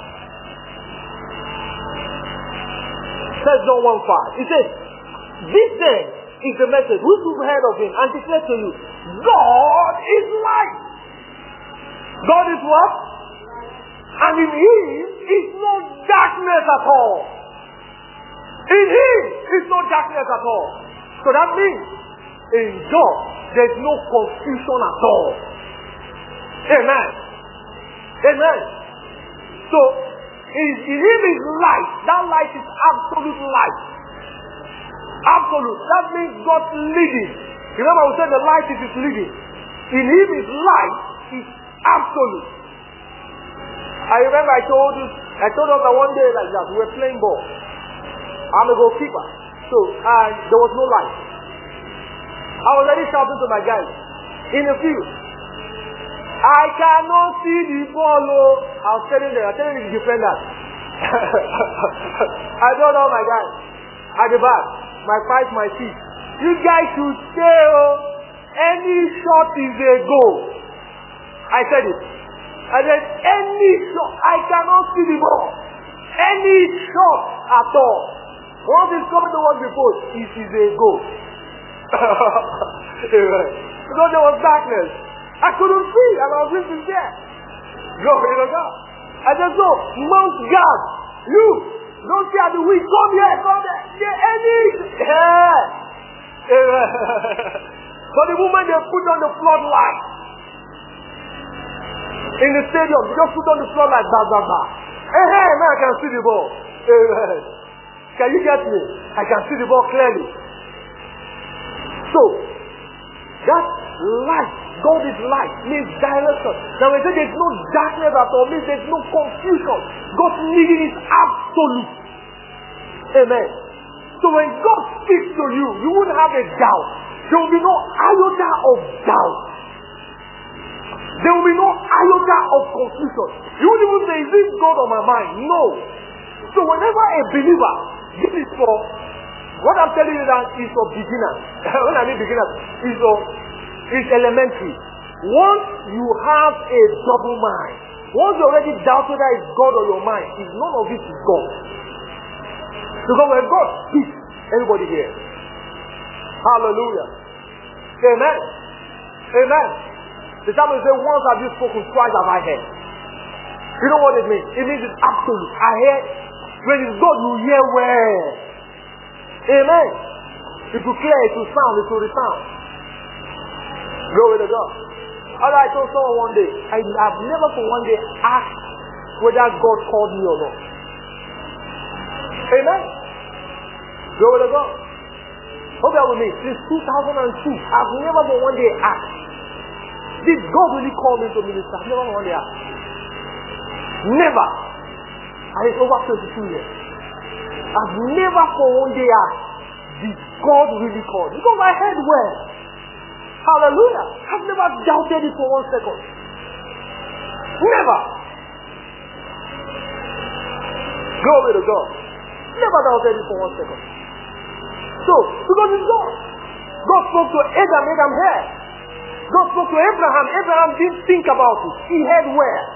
5. 1 John 1:5. It says, this then is the message which we've heard of Him and declare to you. God is light. God is what? And in Him is no darkness at all. In Him is no darkness at all. So that means in God there is no confusion at all. Amen. So in Him is light. That light is absolute light. Absolute. That means God's leading. Remember we said the light is His leading. In Him is light is absolute. I remember I told us that one day like that we were playing ball. I'm a goalkeeper. So there was no light. I was already shouting to my guys in the field. I cannot see the ball. I was telling the defenders. I told all my guys at the back, my fight, my feet. You guys should stay. Any shot is a goal. I said it. I said any shot. I cannot see the ball. Any shot at all. Once it's coming towards the post, it is a goal. Because there was darkness. I couldn't see, and I was listening there. Glory to God. I said, so, mount guard. You, don't see at the weak. Come here. Get any. But the moment they put on the floodlight, in the stadium, they just put on the floodlight, Hey, now I can see the ball. Amen. Can you get me? I can see the ball clearly. So, that light God is light, means direction. Now when we say there's no darkness at all, means there's no confusion. God's leading is absolute. Amen. So when God speaks to you, you won't have a doubt. There will be no iota of doubt. There will be no iota of confusion. You won't even say, is this God on my mind? No. So whenever a believer, this is for, what I'm telling you that is for beginners. When I mean beginners, it's elementary. Once you have a double mind, once you already doubt whether it's God or your mind, if none of it is God. Because when God speaks, everybody hears. Hallelujah. Amen. Amen. The Bible says, once have you spoken, twice have I heard. You know what it means? It means it's absolute. I hear. When it's God, you hear well. Amen. It will clear, it will sound, it will resound. Glory to God. I told someone one day, I have never for one day asked whether God called me or not. Amen. Glory to God. Hope that with me. Since 2002, I've never for one day asked, did God really call me to minister? I've never for one day asked. Never. And it's over 22 years. I've never for one day asked, did God really call me? Because I heard well. Hallelujah. I've never doubted it for 1 second. Never. Glory to God. Never doubted it for 1 second. So, because it's God. God spoke to Adam, Adam heard. God spoke to Abraham, Abraham didn't think about it. He heard where?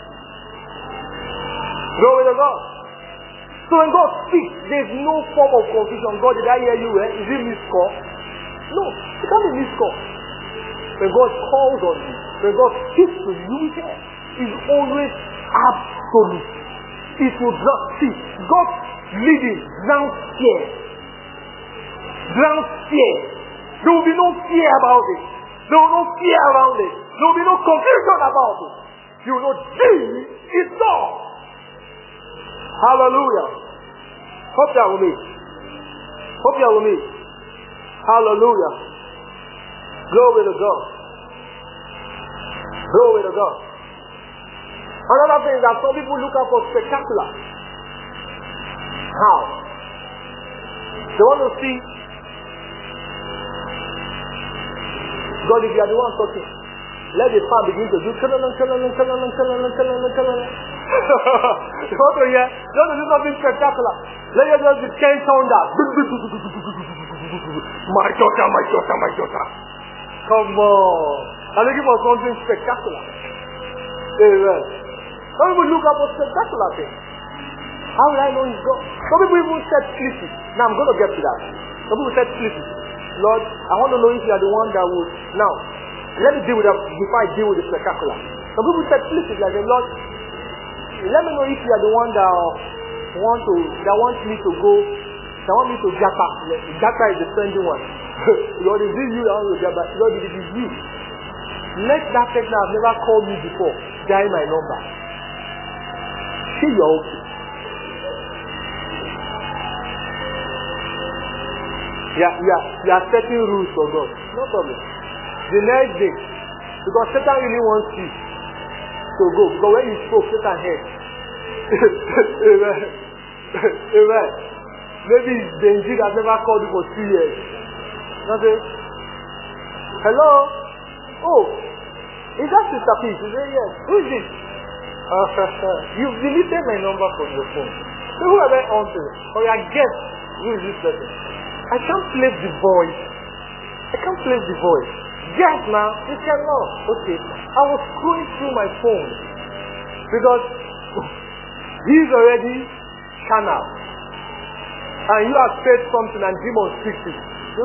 Glory to God. So when God speaks, there's no form of confusion. God, did I hear you? Is it missed call? No, it can't be missed call. When God calls on you, when God speaks to you, you hear. It's always absolute. It will not see. God's leading drowns fear. Drowns fear. There will be no fear about it. There will be no fear around it. There will be no confusion about it. You will know this is God. Hallelujah. Hope you are with me. Hope you are with me. Hallelujah. Glory to God. Glory to God. Another thing is that some people look out for spectacular. How? They want to see God, if you are the one talking, let the fan begin to do you want to hear? You want to do something spectacular. Let your just be 10 thunder. My daughter, my daughter, my daughter. Come on. I'm looking for something spectacular. Amen. Some people look up for spectacular things. How will I know He's God? Some people even set places. Now I'm going to get to that. Some people set places. Lord, I want to know if you are the one that will. Now, let me deal with that before I deal with the spectacular. Some people set places like, Lord, let me know if you are the one that wants me to go, that want me to Jata. Jata is the trending one. Lord, is this you that want to Jata? Lord, it is you. Let that person have never called me before dial my number. See, you're okay. You are setting rules for God. No problem. The next day, because Satan really wants you to go. Because when you spoke, Satan heard. Amen. Amen. Maybe it's Benji that never called you for 2 years. Nothing. Hello? Oh, is that Sister Peace? He said, yes. Who is this? You've deleted my number from your phone. So who am I on to? Or I guess who is this person? I can't place the voice. I can't place the voice. Yes, now you cannot. Okay. I was scrolling through my phone because he's already channel, and you have said something and demon speaks it.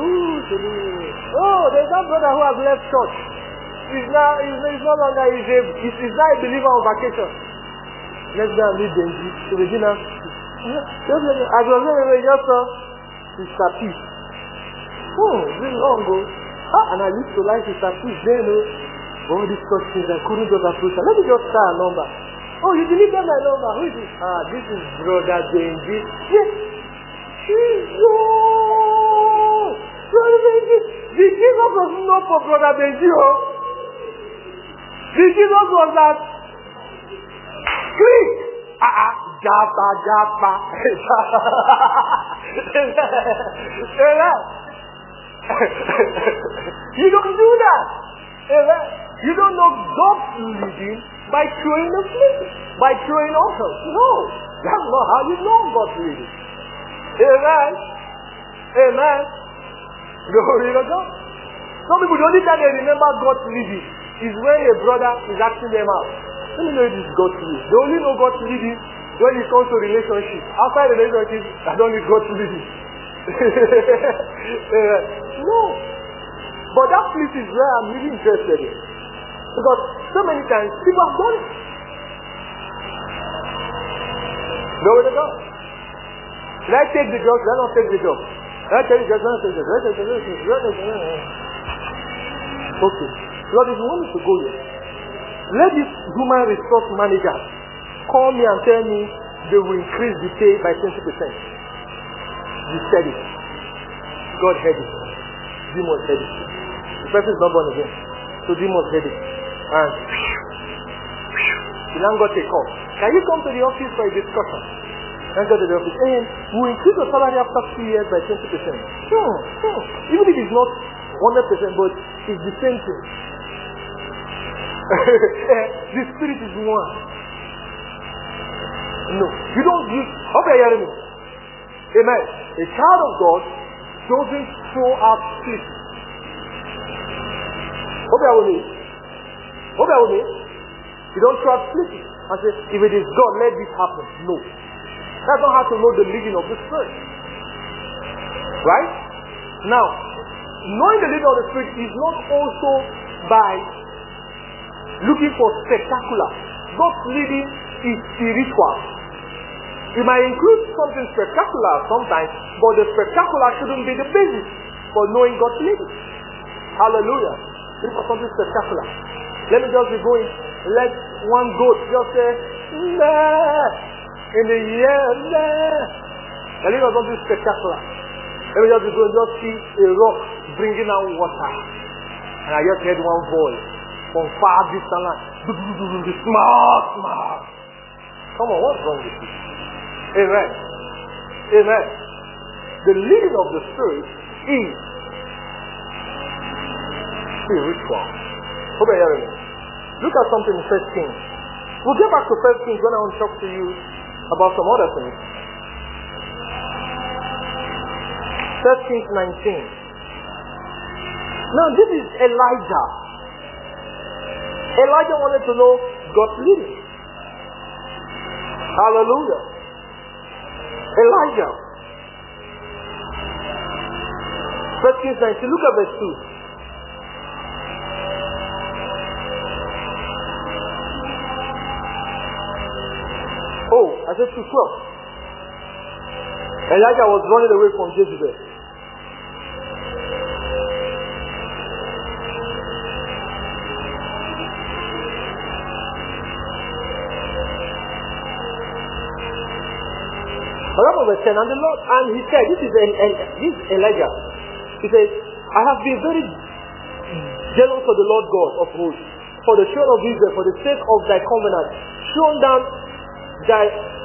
Oh, there's that brother who has left church. He's no longer he's now a believer on vacation. Let's go and meet Benji. So Regina, as was saying, yes sir. Sister Peace. Oh, this long ago. And I used to like Sister Peace. Then, all these questions, I couldn't just approach her. Let me just try a number. Oh, you deleted my number. Who is this? This is Brother Benji. Yes. Brother Benji. The Jesus was not for Brother Benji. The Jesus was that click. Japa. You don't do that. You don't know God's leading by throwing a flip, by throwing altars. No, that's not how you know God's leading. Amen. Glory to God. Some people, the only time they remember God's leading is when a brother is asking them out. Let me know if it's God's leading. They only know God's leading when it comes to relationship. Outside the relationship, I don't need God's leading. No. But that place is where I'm really interested in. Because so many times people have done it. Glory to God. Should I take the job? Should I not take the job? Should I take the job? Should I not take the job? Okay. Lord, if you want me to go here, let this human resource manager call me and tell me they will increase the pay by 20%. You said it. God heard it. Demons heard it. The person is not born again. So demons heard it. And the man got a call. Can you come to the office for a discussion? And go to the office. And we'll increase the salary after 2 years by 20%. Even if it's not 100%, but it's the same thing. The spirit is one. No, you don't use. Hope you're hearing me. Amen. A child of God doesn't throw out split. Hope you're with me. Hope you're with me. You don't throw out split and say, if it is God, let this happen. No. That's not how to know the leading of the Spirit. Right? Now, knowing the leading of the Spirit is not also by looking for spectacular. God's leading is spiritual. It might include something spectacular sometimes, but the spectacular shouldn't be the basis for knowing God's leading. Hallelujah. Look for something spectacular. Let me just be going. Let one goat just say, nah, in the year, nah. And it was something spectacular. Let me just be going, just see a rock bringing out water. And I just heard one voice from far distant land. Smart. Come on, what's wrong with you? Amen. Amen. The leading of the Spirit is spiritual. Hope you're hearing me. Look at something in 1 Kings. We'll get back to 1 Kings when I want to talk to you about some other things. 1 Kings 19. Now this is Elijah. Elijah wanted to know God's leading. Hallelujah. Elijah. 1 Kings 19. Look at verse 2. Oh, I said to 12. Elijah was running away from Jezebel. Verse 10, and the Lord, and he said, this is Elijah. He says, I have been very jealous for the Lord God of hosts, for the children of Israel, for the sake of thy covenant, shown down thy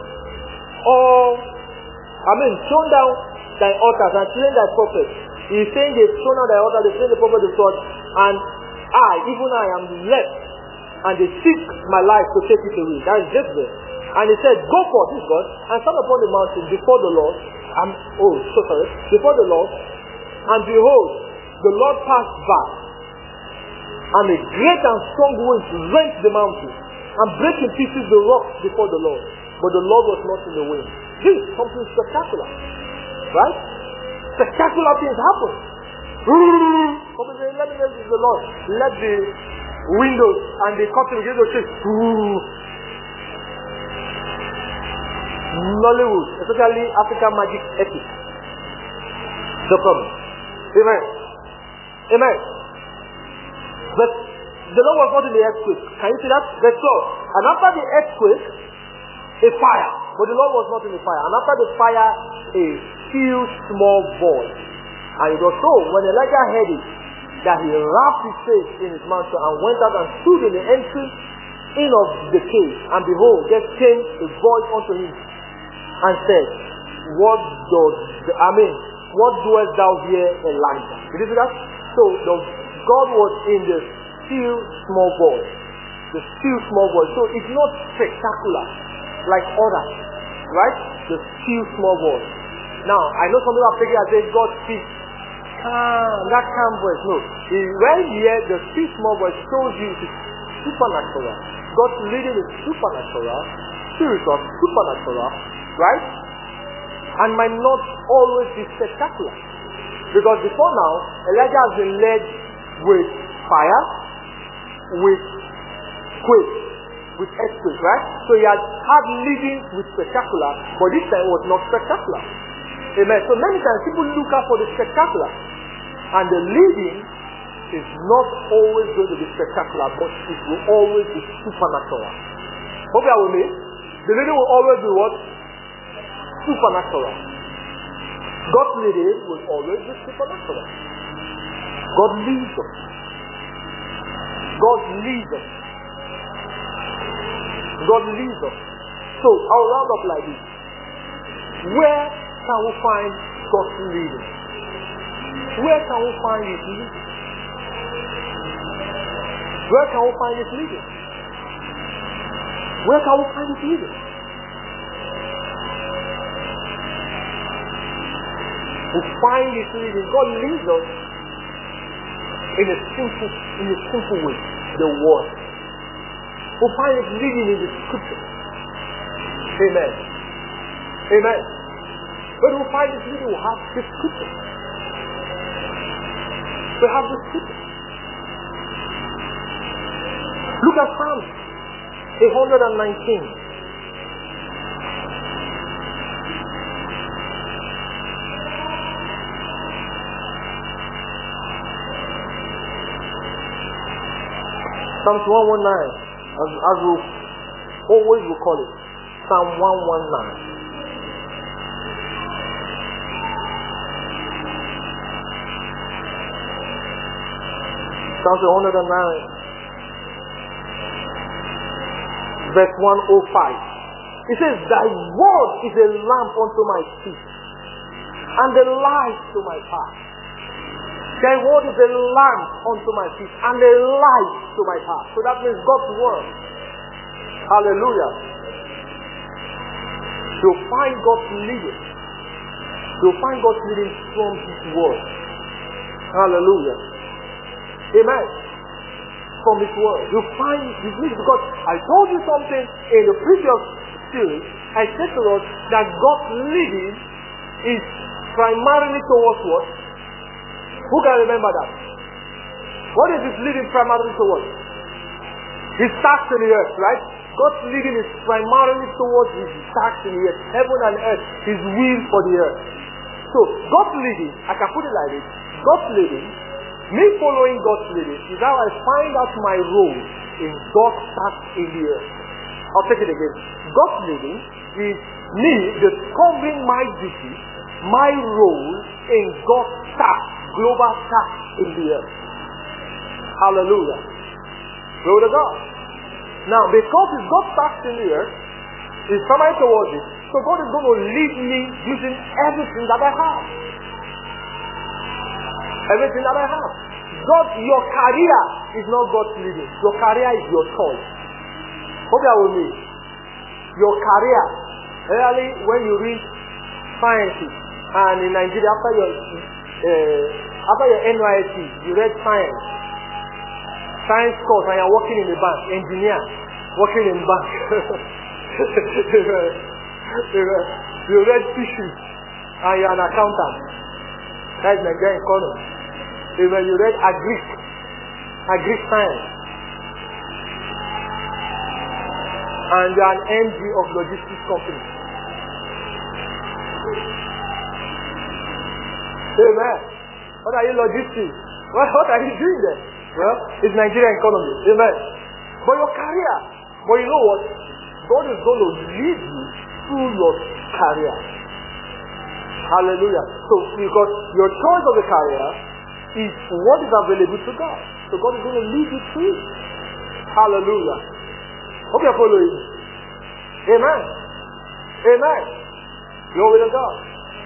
altars and slain thy prophets. He is saying they've shown down thy altars, they've slain the prophet of God, and even I am left, and they seek my life to take it away. That is Jezebel. And he said, go forth, this God, and stand upon the mountain before the Lord. Before the Lord. And behold, the Lord passed by, and a great and strong wind rent the mountain, and brake in pieces the rocks before the Lord. But the Lord was not in the wind. This is something spectacular. Right? Spectacular things happen. Let me know the Lord. Let the windows and the curtain begin to shake. Nollywood, especially African magic epic. The problem. Amen. Amen. But the Lord was not in the earthquake. Can you see that? Verse 12. And after the earthquake, a fire. But the Lord was not in the fire. And after the fire, a still small voice. And it was so, when Elijah heard it, that he wrapped his face in his mantle and went out and stood in the entry in of the cave. And behold, there came a voice unto him and said, what doest thou here, Elijah? Did you see that? So God was in the still small voice. The still small voice. So it's not spectacular like others. Right? The still small voice. Now, I know some people are thinking, I say, God speaks calm, that calm voice. No. Right here, the still small voice shows you it's supernatural. God's leading is supernatural, spiritual, supernatural, right? And might not always be spectacular. Because before now, Elijah has been led with fire, with quake, with earthquake, right? So he had had leading with spectacular, but this time was not spectacular. Amen. So many times people look out for the spectacular, and the leading is not always going to be spectacular, but it will always be supernatural. Hope you are with me. The leading will always be what? Supernatural. God's leading will always be supernatural. God leads us. God leads us. God leads us. So I'll round up like this. Where can we find God's leading? Where can we find His leading? Where can we find His leading? Where can we find His leading? We find His leading. God leads us in a simple way. The Word. We find His leading in the Scripture. Amen. Amen. When we find His leading, we have the Scripture. We have the Scripture. Look at Psalm 119. Psalm 119, as we always will call it, Psalm 119. Psalm 109, verse 105. It says, Thy word is a lamp unto my feet, and a light to my path. Thy word is a lamp unto my feet and a light to my path. So that means God's word. Hallelujah. You'll find God's leading. You'll find God's leading from His word. Hallelujah. Amen. From His word. You'll find His leading. Because I told you something in the previous series. I said to us that God's leading is primarily towards what? Who can remember that? What is His leading primarily towards? His tasks in the earth, right? God's leading is primarily towards His tasks in the earth, heaven and earth, His will for the earth. So, God's leading, I can put it like this, God's leading, me following God's leading, is how I find out my role in God's tasks in the earth. I'll take it again. God's leading is me discovering my duty, my role in God's task, global task in the earth. Hallelujah. Glory to God. Now, because it's God's task in the earth, He's coming towards it, so God is going to lead me using everything that I have. Everything that I have. God, your career is not God's leading. Your career is your choice. Hope you are with me. Your career, really, when you read sciences, and in Nigeria, after your NYSC, you read science course, and you're working in a bank, engineer, working in bank. You read fishes, and you're an accountant. That's Nigerian economy. You read agri science, and you're an MD of logistics company. Amen. What are you logistics? What are you doing there? Well, it's Nigerian economy. Amen. But your career. But you know what? God is going to lead you through your career. Hallelujah. So, because your choice of the career is what is available to God. So God is going to lead you through it. Hallelujah. Hope you're following me. Amen. Amen. Glory to God.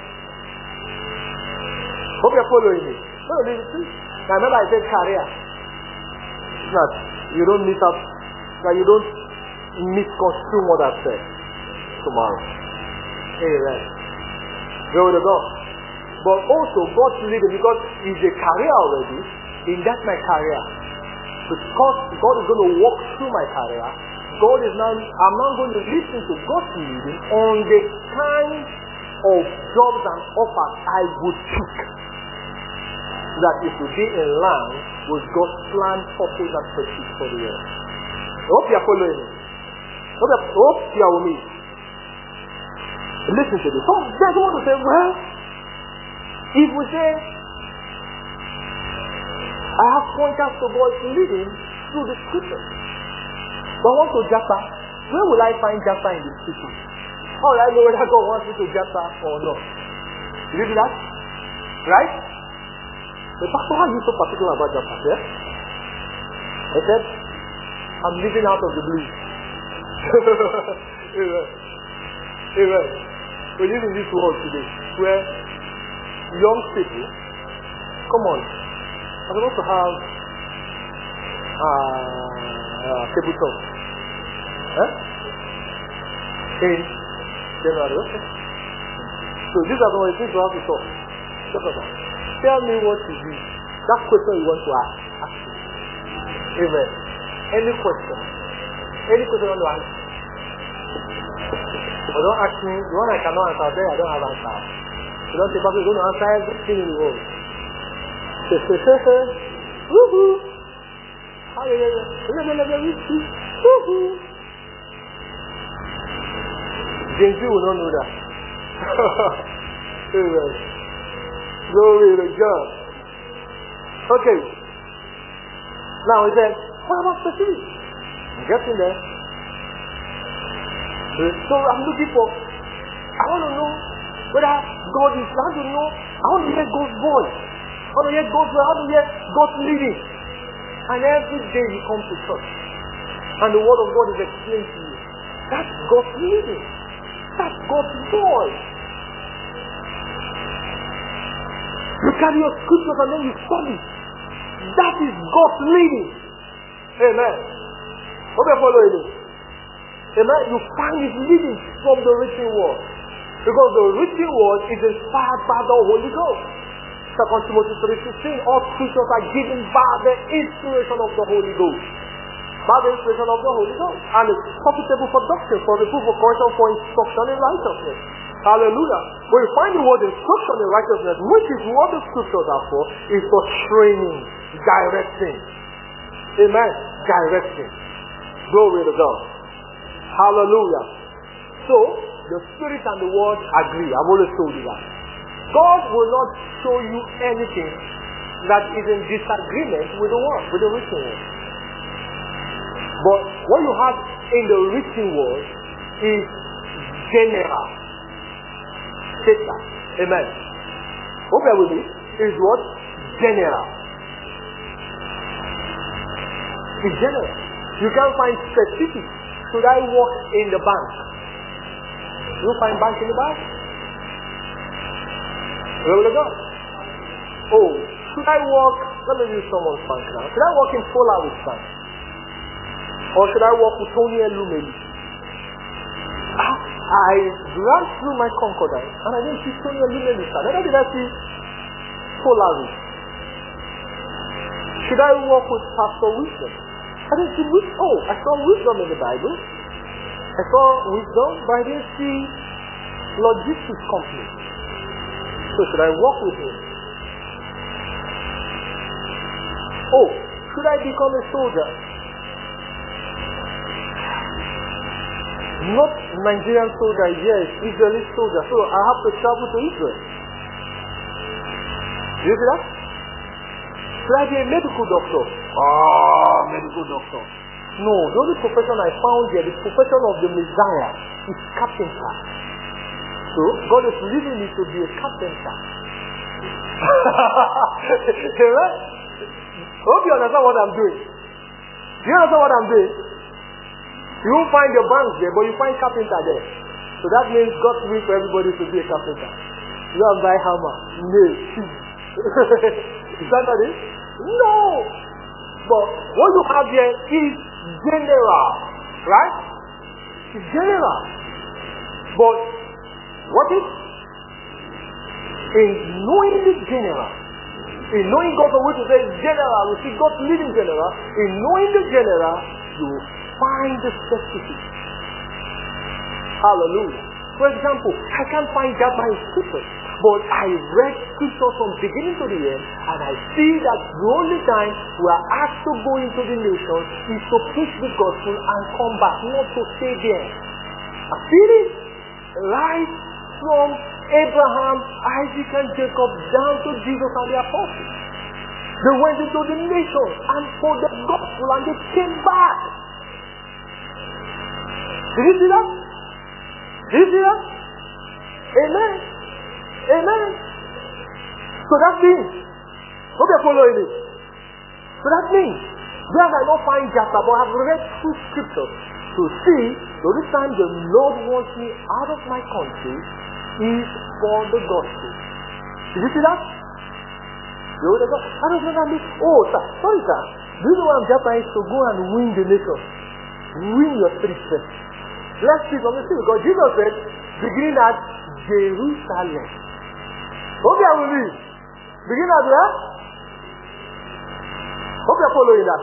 Hope you're following me. So lead you through. Now remember I said career. That you don't miss out, that you don't misconstrue what I've said tomorrow. Amen. Glory to God. But also God's leading, because it's a career already, in that my career. Because God is going to walk through my career, I'm now going to listen to God's leading on the kind of jobs and offers I would pick. That it will be in line with God's plan, purpose, and pursuit for the year. I hope you are following me. I hope you are with me. Listen to this. So there's someone to say, well, if we say, I have pointers to God's leading through the scriptures, but I want to Japa, where will I find Japa in the scriptures? How will I know whether God wants me to Japa or not? You read that? Right? The pastor, why are you so particular about Japa? Yeah? I said, I'm living out of the blue. Amen. Amen. We live in this world today where young people, come on, I'm supposed to have table talk. In January, okay. So these are the things we have to talk. Talk about. Tell me what is this? That question you want to ask. Amen. Any question? Any question you want to ask? But don't ask me, the one I cannot answer, I don't have answer. You don't say, Pastor, you're going to answer everything in the world. Woohoo! Woohoo! Gen Z will not know that. Amen. Glory to God. Okay. Now he said, what about specific? I'm getting there. So I'm looking for, I want to know whether God is, I want to know, I want to hear God's voice. I want to hear God's voice, I want to hear God's leading. And every day you come to church, and the word of God is explained to you. That's God's leading. That's God's voice. You carry your scriptures and then you study. That is God's leading. Amen. Hope you're following me. Amen. You find his leading from the written word. Because the written word is inspired by the Holy Ghost. 2 Timothy 3:16, all scriptures are given by the inspiration of the Holy Ghost. By the inspiration of the Holy Ghost. And it's profitable for doctrine, for reproof, for correction, for instruction in righteousness. Hallelujah. When you find the word instruction in righteousness, which is what the scriptures are for, is for training, directing. Amen. Directing. Glory to God. Hallelujah. So, the Spirit and the Word agree. I've always told you that. God will not show you anything that is in disagreement with the Word, with the written Word. But what you have in the written Word is general. Take that. Amen. Hope you're with me. Is what? General. It's general. You can't find specific. Should I work in the bank? You find bank in the bank? Glory to God. Oh, should I work? Let me use someone's bank now. Should I work in Polaris Bank? Or should I work with Tony and Lumeli? I ran through my concordance and I didn't see Tony and Lumeli. Neither did I see Polaris. Should I work with Pastor Wisdom? I didn't see wisdom. Oh, I saw wisdom in the Bible. I saw wisdom, but I didn't see logistics company. So should I work with him? Oh, should I become a soldier? Not Nigerian soldier, yes, Israeli soldier. So I have to travel to Israel. Do you see that? Should I be a medical doctor? Medical doctor. No, the only profession I found here, the profession of the Messiah, is carpenter. So God is leading me to be a carpenter. Amen? Hope you understand what I'm doing. Do you understand what I'm doing? You won't find the bank there, but you find carpenter there. So that means God's will for everybody to be a carpenter. You have buy hammer, nail, cheese. Is that not it? No! But what you have here is general. Right? It's general. But what is? In knowing the general, in knowing God's way to say general, we see God's leading general. In knowing the general, you find the specific. Hallelujah. For example, I can't find that by scripture, but I read scripture from beginning to the end, and I see that the only time we are asked to go into the nations is to preach the gospel and come back, not to stay there. I see it right from Abraham, Isaac, and Jacob down to Jesus and the apostles. They went into the nations and for the gospel, and they came back. Did you see that? Did you see that? Amen. Amen. So that means, hope you're following it. So that means, where I don't find Jasper, but I have read through scriptures to see the only time the Lord wants me out of my country is for the gospel. Did you see that? I don't know what I mean. Oh, sir, sorry, sir. Do you know what I'm just trying to go and win the nation? Win your spirit first. Let's see from the spirit, because Jesus said, beginning at Jerusalem. Hope you are with me. Begin at where? Hope you are following that.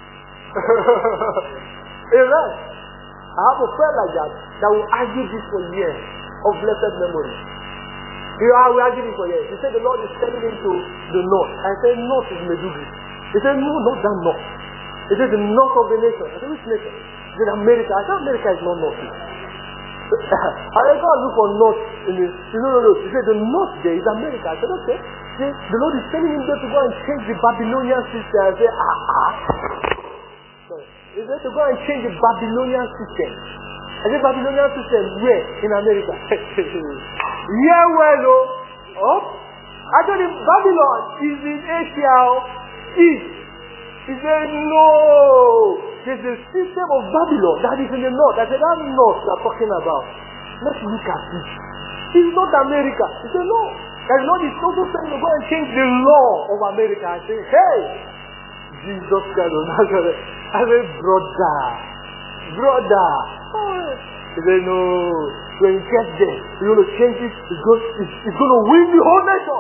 Amen. I have a friend like that will argue this for years of blessed memory. I will argue this for years. He said the Lord is sending him to the north. I said north is Medjugorje. He said no, not that north. He said the north of the nation. I said which nation? He said America. I said America is not north. I go and look for north in the no. He said the north there is America. I said okay. See, the Lord is sending him there to go and change the Babylonian system. I said He said to go and change the Babylonian system. I said Babylonian system where? In America. Yeah, well, oh. Actually, Babylon is in Asia East. He said no. There's a system of Babylon that is in the north. I said that north you are talking about. Let's look at this. It's not America. He said no. The Lord is also saying to go and change the law of America. I said, hey, Jesus Christ of Nazareth. I said, brother. Oh, he said, no. When you get there, you're going to change it. It's going to win the whole nation.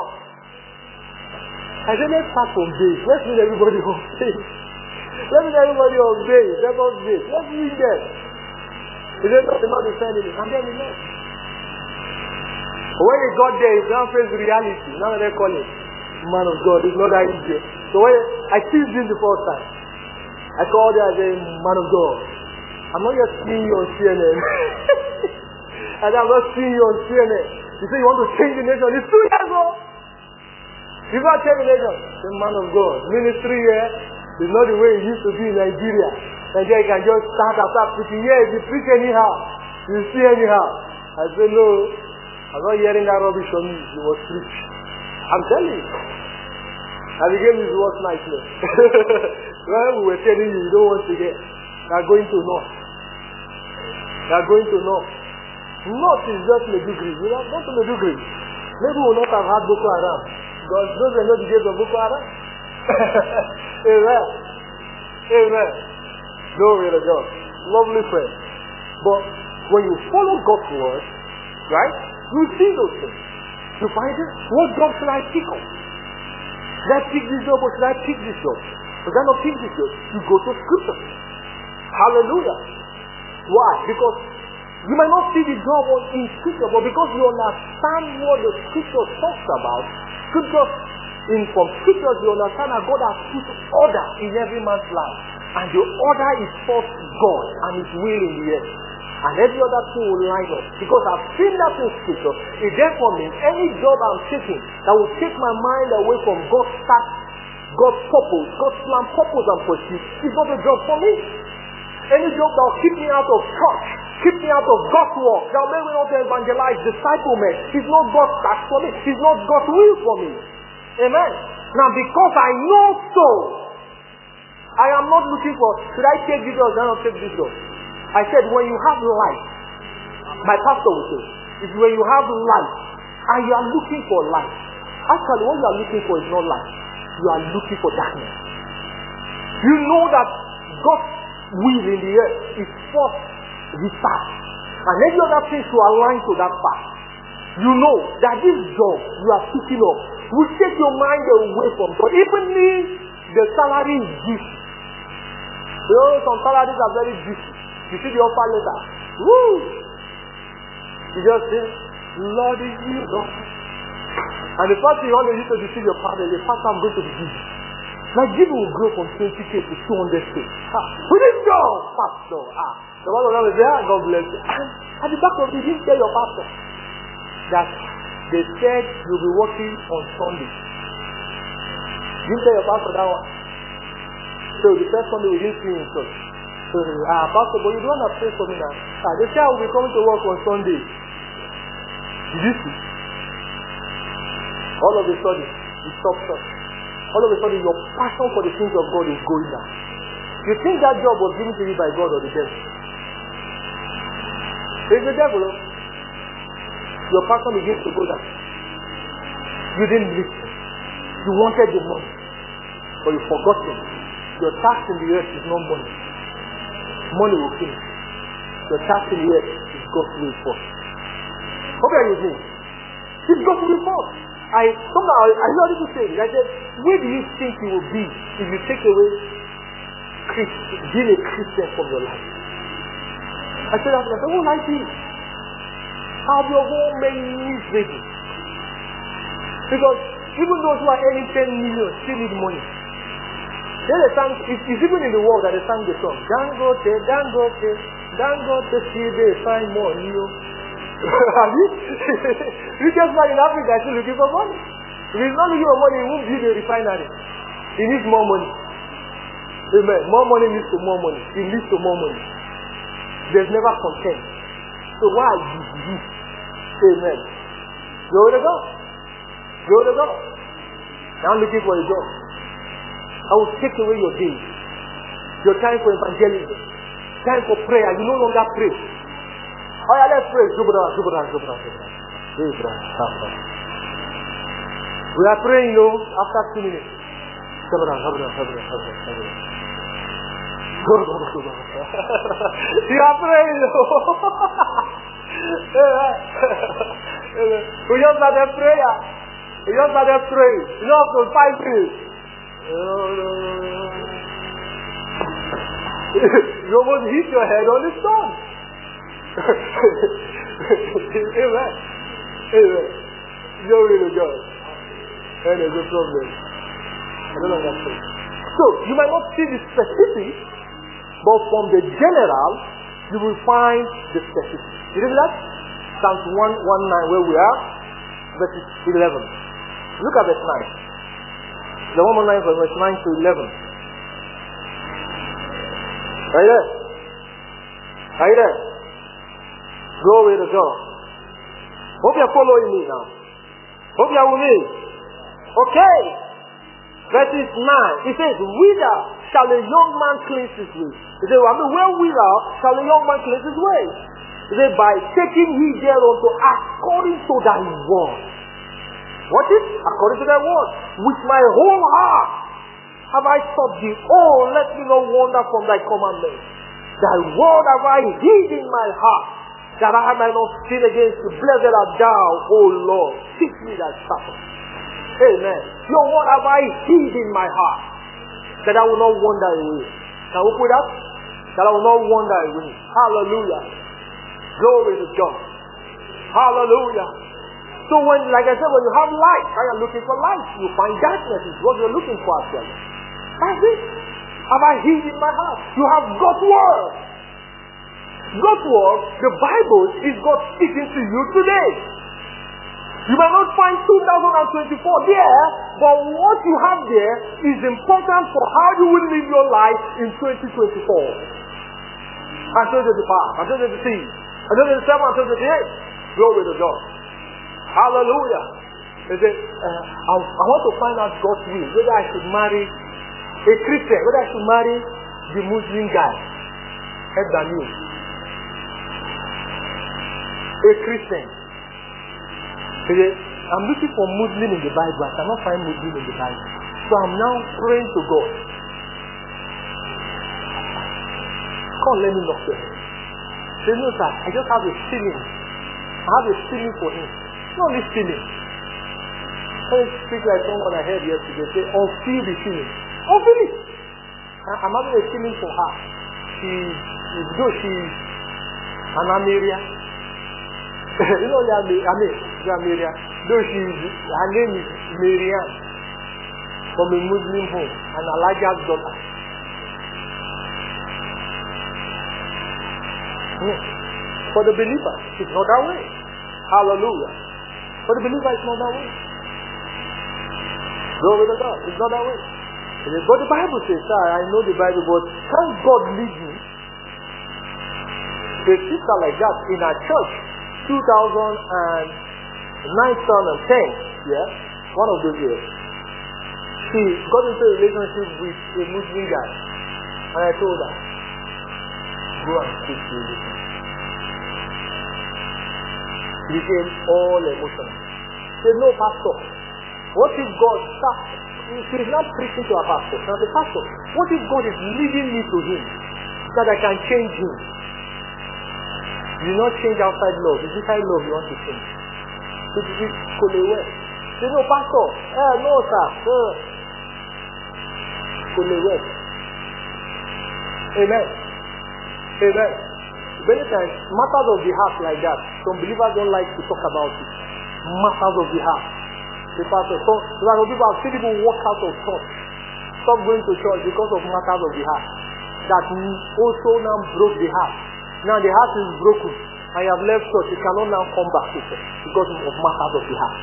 I said, let's start from base. Let's win everybody on base. Let's win everybody on base. Let's win them. He said, no, they're not defending it. And then he left. When he got there, he now faced reality. Now they call him man of God. It's not that easy. So when I teased him the first time, I called him as a man of God. I'm not just seeing you on CNN. And I'm not seeing you on CNN. You say you want to change the nation. It's 2 years old. You got to change the nation. The man of God. Ministry here is not the way it used to be in Nigeria. Nigeria can just start after preaching. Yes, you preach anyhow. You see anyhow. I said, no. I'm not hearing that rubbish from you. You must preach. I'm telling you. I became his worst nightmare. When we were telling you don't want to hear. They are going to north. They are going to north. North is just Medjugorje. We have gone to Medjugorje. Maybe we will not have had Boko Haram. Because those are not the days of Boko Haram. Amen. Amen. Glory to God. Lovely friend. But when you follow God's word, right, you see those things. You find it. What job should I pick up? Should I pick this job or should I pick this job? Should I not pick this job? You go to scripture. Hallelujah. Why? Because you might not see the job in scripture, but because you understand what the scripture talks about, from scriptures you understand that God has put order in every man's life. And the order is first God and His will in the earth. And every other thing will line up. Because I've seen that in scripture, it therefore means any job I'm taking that will take my mind away from God's start, God's purpose, God's plan, purpose and pursuit is not a job for me. Any job that will keep me out of church Keep me out of God's work. That will make me not to evangelize, disciplement. It's not God's task for me. It's not God's will for me. Amen. Now, because I know so, I am not looking for, should I take this or should I not take this or? I said, when you have life, my pastor will say, is when you have life and you are looking for life. Actually, what you are looking for is not life. You are looking for darkness. You know that God's will in the earth is first the path. And any other thing to align to that path. You know that this job you are picking up will take your mind away from God. Even if the salary is juicy. You know, some salaries are very juicy. You see the offer letter. Woo! You just say, Lord is you, Lord. And the first thing you want to use to deceive your father is the fact I'm going to be giving. Like giving will grow from 20K to 200K. With this job, pastor. The one of them is there, God bless you. And at the back of it, you didn't tell your pastor that they said you'll be working on Sunday. You didn't tell your pastor that one. So the first Sunday we didn't see him in church. So, pastor, but you don't want to pray for me now. They say I will be coming to work on Sunday. Did you see? All of a sudden, you stop church. All of a sudden, your passion for the things of God is going down. You think that job was given to you by God or the devil? It's the devil. Your passion begins to go down. You didn't listen. You wanted the money, but you forgot it. Your task in the earth is not money. Money will finish. Your task in the earth is God's will first. What are you saying? It's God's will first. I heard you say it. I said, where do you think you will be if you take away being a Christian from your life? I said, what will I be? I'll be of all men miserable. Because even those who are earning 10 million still need money. Then the song, it's even in the world that they sang the song. Dangote, Dangote, Dangote, see they find more new. Richest man in Africa is still looking for money. If he's not looking for money, he won't build a refinery. He needs more money. Amen. More money leads to more money. It leads to more money. There's never content. So why are you? Amen. Glory to God. Glory to God. Now I'm looking for a job. I will take away your days. Your time for evangelism. Time for prayer. You no longer pray. Oh yeah, let's pray. We are praying, after 2 minutes. You are praying, We just started prayer. We just started praying. You know, after 5 minutes. You almost hit your head on the stone. Amen. Amen. Glory to God. And there's a problem. I don't understand. So, you might not see the specific, but from the general, you will find the specific. You see that? Psalms 119, where we are, verse 11. Look at verse 9. The 119 from verse 9 to 11. Right there. Right there. Glory to God. Hope you're following me now. Hope you're with me. Okay. Verse 9. It says, whither shall a young man cleanse his way? It says, where whither shall a young man cleanse his way? It says, by taking heed thereunto according to thy word. What is? According to thy word. With my whole heart have I sought thee. Oh, let me not wander from thy commandments. Thy word have I hid in my heart, that I might not sin against you. Blessed art thou, O Lord. Teach me thy statutes. Amen. Your word have I hid in my heart, that I will not wander away. Can we put that? That I will not wander away. Hallelujah. Glory to God. Hallelujah. So when, like I said, when you have light, and you're looking for light, you find darkness is what you're looking for actually. That's it. Have I hid in my heart? You have God's word. God's word, the Bible, is God speaking to you today. You might not find 2024 there, but what you have there is important for how you will live your life in 2024. and 2025, and 2026, and 2027, and 2028. Glory to God. Hallelujah. They say, I want to find out God's will, whether I should marry a Christian, whether I should marry the Muslim guy. Head than you. A Christian. They say, I'm looking for Muslim in the Bible. I cannot find Muslim in the Bible. So I'm now praying to God. Come on, let me knock your head. Say, no, sir, I just have a feeling. I have a feeling for him. Not only feeling. Let me speak like someone I heard yesterday. Say, feel the feeling. Feel it. I'm having a feeling for her. Though she's an Ameria. You know, Ameria. Though her name is Marianne. From a Muslim home. And Elijah's daughter. For the believer, it's not that way. Hallelujah. For the believer, it's not that way. Glory to God. It's not that way. But the Bible says, sir, I know the Bible, but can God lead me? A sister like that in our church, 2009, 2010, yeah, one of those years, she got into a relationship with a Muslim guy. And I told her, go and speak to him. She became all emotional. She said, no, pastor. What if God starts? She is not preaching to her pastor. She said, pastor, what if God is leading me to him so that I can change him? You not change outside love. It's inside love you want to change. She said, no, pastor. No, sir. Amen. Amen. Many times, matters of the heart like that, some believers don't like to talk about it. Matters of the heart. The pastor, so I've seen people walk out of church, stop going to church because of matters of the heart. That also now broke the heart. Now the heart is broken, and you have left church. You cannot now come back to church because of matters of the heart.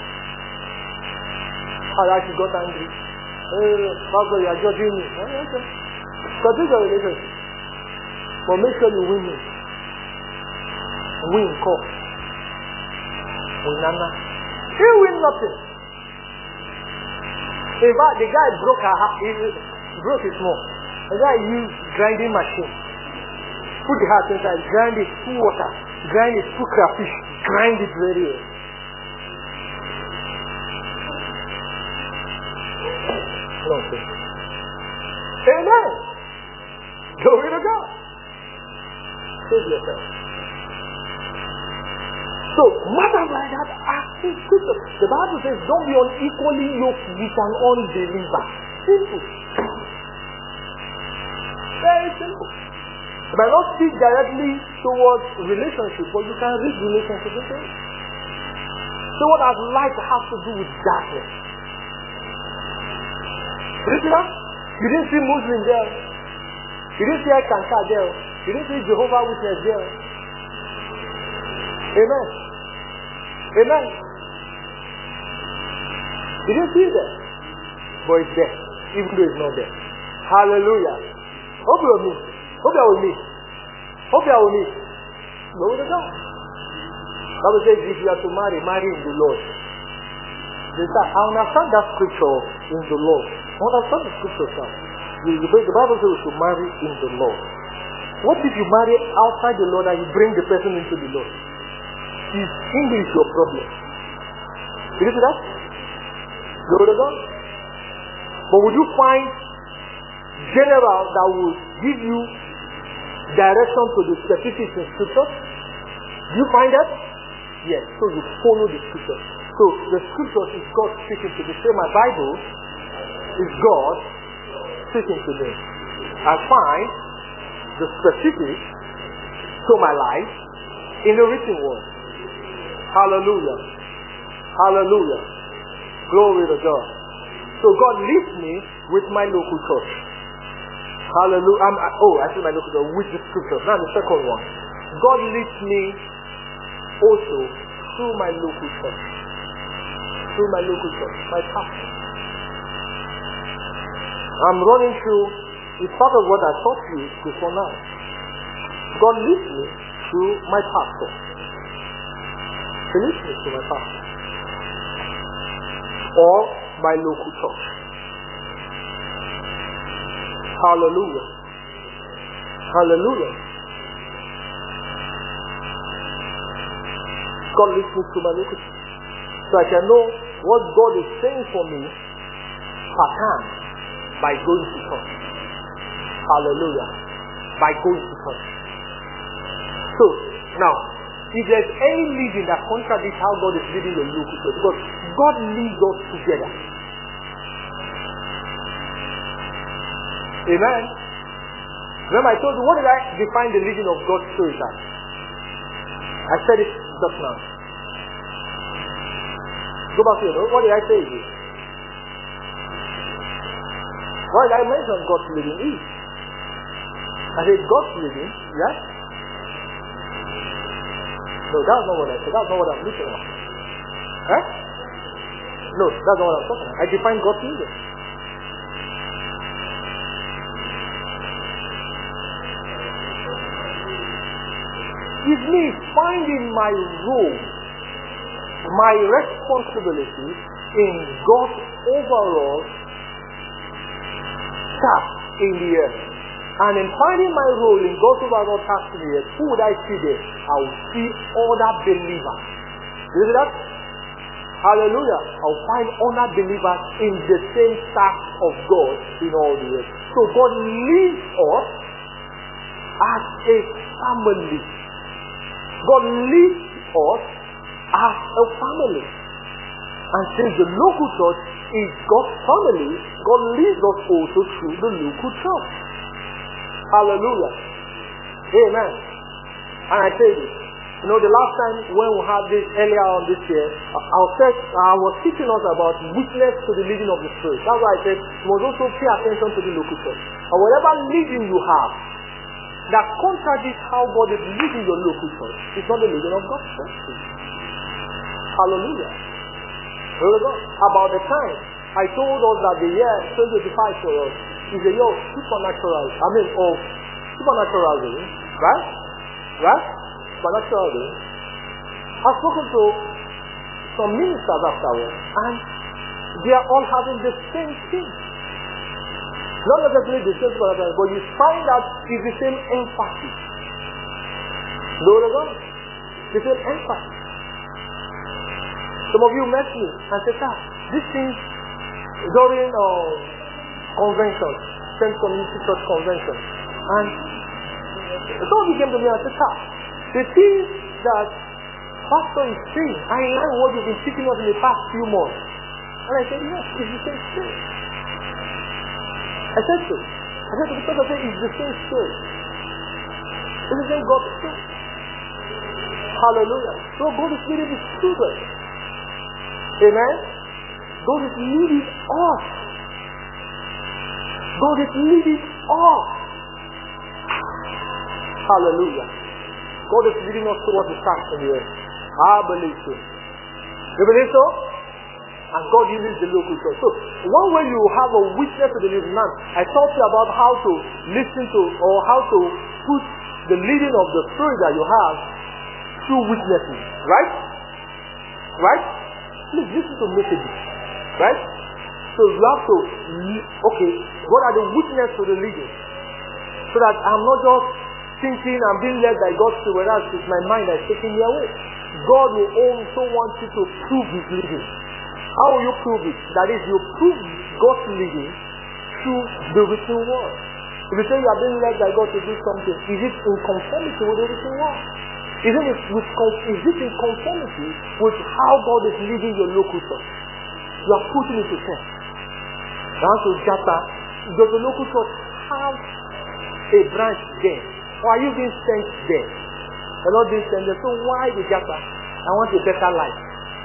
And she got angry. Pastor, you are judging me. Okay. Continue your relationship. But make sure you win it. Win, call. Win, Nana. He win nothing. In fact, the guy broke her heart. He broke his mouth. The guy used grinding machine. Put the heart inside, grind it, put water, grind it, put crayfish, grind it very well. Amen. Glory to God. Save yourself. So, matters like that are simple. The Bible says, don't be unequally yoked with an unbeliever. Simple. Very simple. You might not speak directly towards relationship, but you can read relationship with it. So what does light have to do with darkness? You see that? You didn't see Muslim there. You didn't see Kanka there. You didn't see Jehovah's Witness there. Amen. Amen. You didn't see it there. But it's there. Even though it's not there. Hallelujah. Hope you are with me. Hope you are with me. Hope you are with me. Glory to God. Bible says if you are to marry, marry in the Lord. I understand that scripture in the Lord. I understand the scripture, sir. The Bible says we should marry in the Lord. What if you marry outside the Lord and you bring the person into the Lord? Is English your problem? Did you see that? Glory to God. But would you find general that will give you direction to the specifics in scripture? Do you find that? Yes. So you follow the scripture. So the scripture is God speaking to me. Say my Bible is God speaking to me. I find the specifics to my life in the written word. Hallelujah. Hallelujah. Glory to God. So God leads me with my local church. Hallelujah. I see my local church with the scriptures. Now the second one. God leads me also through my local church. Through my local church. My pastor. I'm running through, it's part of what I taught you before now. God leads me through my pastor. He leads me through my pastor. Or my local church. Hallelujah. Hallelujah. God leads me through my local church. So I can know what God is saying for me per time by going to church. Hallelujah. By going to church. So, now, if there's any leading that contradicts how God is leading your local church, because God leads us together. Amen. Remember I told you, what did I define the leading of God's Spirit as? I said it just now. Go back to your notes. What did I say again? What did I mention God's leading is? I said God's leading, yes? No, that's not what I said. That's not what I'm looking at. Huh? No, that's not what I'm talking about. I define God's leading. It's me finding my role, my responsibility in God's overall task in the earth. And in finding my role in God's overall task in the earth, who would I see there? I will see other believers. You see that? Hallelujah. I'll find other believers in the same task of God in all the earth. So God leads us as a family. God leads us as a family. And since the local church is God's family, God leads us also through the local church. Hallelujah. Amen. And I tell you, the last time when we had this earlier on this year, I was teaching us about witness to the leading of the Spirit. That's why I said you must also pay attention to the local church. And whatever leading you have that contradicts how God is leading your local church, it's not the leading of God's church. Hallelujah. Glory to God. About the time I told us that the year 2025 for us is a year of supernatural rain, right? Right? Supernatural rain. I've spoken to some ministers afterwards, and they are all having the same thing. Not necessarily the same supernatural, but you find out it's the same empathy. Glory to God. The same empathy. Some of you met me and said, "Sir, this thing during convention, Saint Community Church convention," and some of you came to me and said, "Sir, the things that Pastor is saying, I know what you've been teaching us in the past few months." And I said, "Yes, it's the same spirit." I said so. The Pastor said it's the same spirit. It's the same God's spirit. Hallelujah. So God is leading His children. Amen. God is leading us. God is leading us. Hallelujah. God is leading us towards the task in the earth. I believe so. You believe so? And God uses the local church. So, one way you have a witness to the living man, I taught you about how to listen to or how to put the leading of the Spirit that you have through witnessing. Right? Right? Please listen to messages. Right? So you have to, what are the witness to the leading? So that I'm not just thinking I'm being led by God's Spirit, whereas it's my mind that's taking me away. God will also want you to prove His leading. How will you prove it? That is, you prove God's leading through the written word. If you say you are being led by God to do something, is it in conformity with the written word? Is it in conformity with how God is leading your local church? You are putting it to test. Now to Jata, does the local church have a branch there? Or are you being sent there? You're not being sent there. So why the Jata? I want a better life.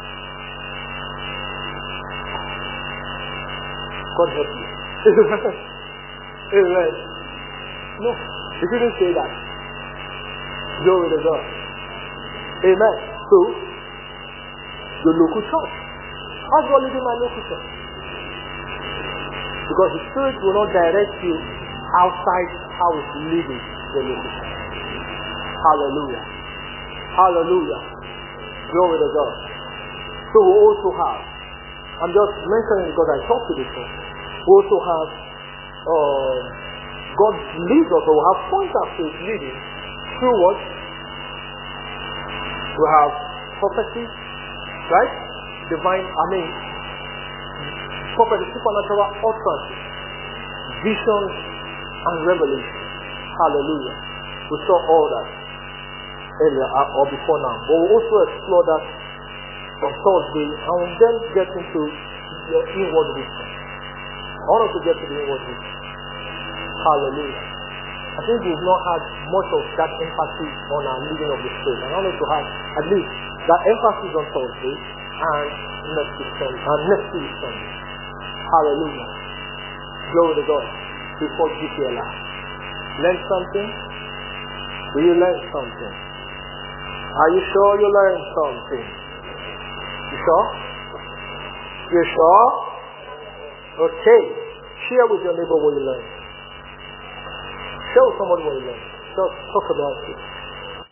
God help you. Amen. No, you shouldn't say that. Glory to God. Amen. So, the local church. How's God leading my local church? Because the Spirit will not direct you outside how it's leading the local church. Hallelujah. Hallelujah. Glory to God. So we also have, I'm just mentioning because I talked to this one, we also have God leads us, or we have pointers to his leading through what? We have prophecy, right? Prophecy, supernatural utterances, visions, and revelation. Hallelujah. We saw all that earlier or before now. But we'll also explore that on Thursday and we'll then get into your inward wisdom. I want us to get to the inward wisdom. Hallelujah. I think we've not had much of that emphasis on our leading of the Spirit. I want us to have at least that emphasis on Thursday and next week Sunday. Hallelujah. Glory to God. Before GPLR. Learn something? Will you learn something? Are you sure you learned something? You sure? You sure? Okay. Share with your neighbor what you learned. Share with someone what you learned. Just talk about it.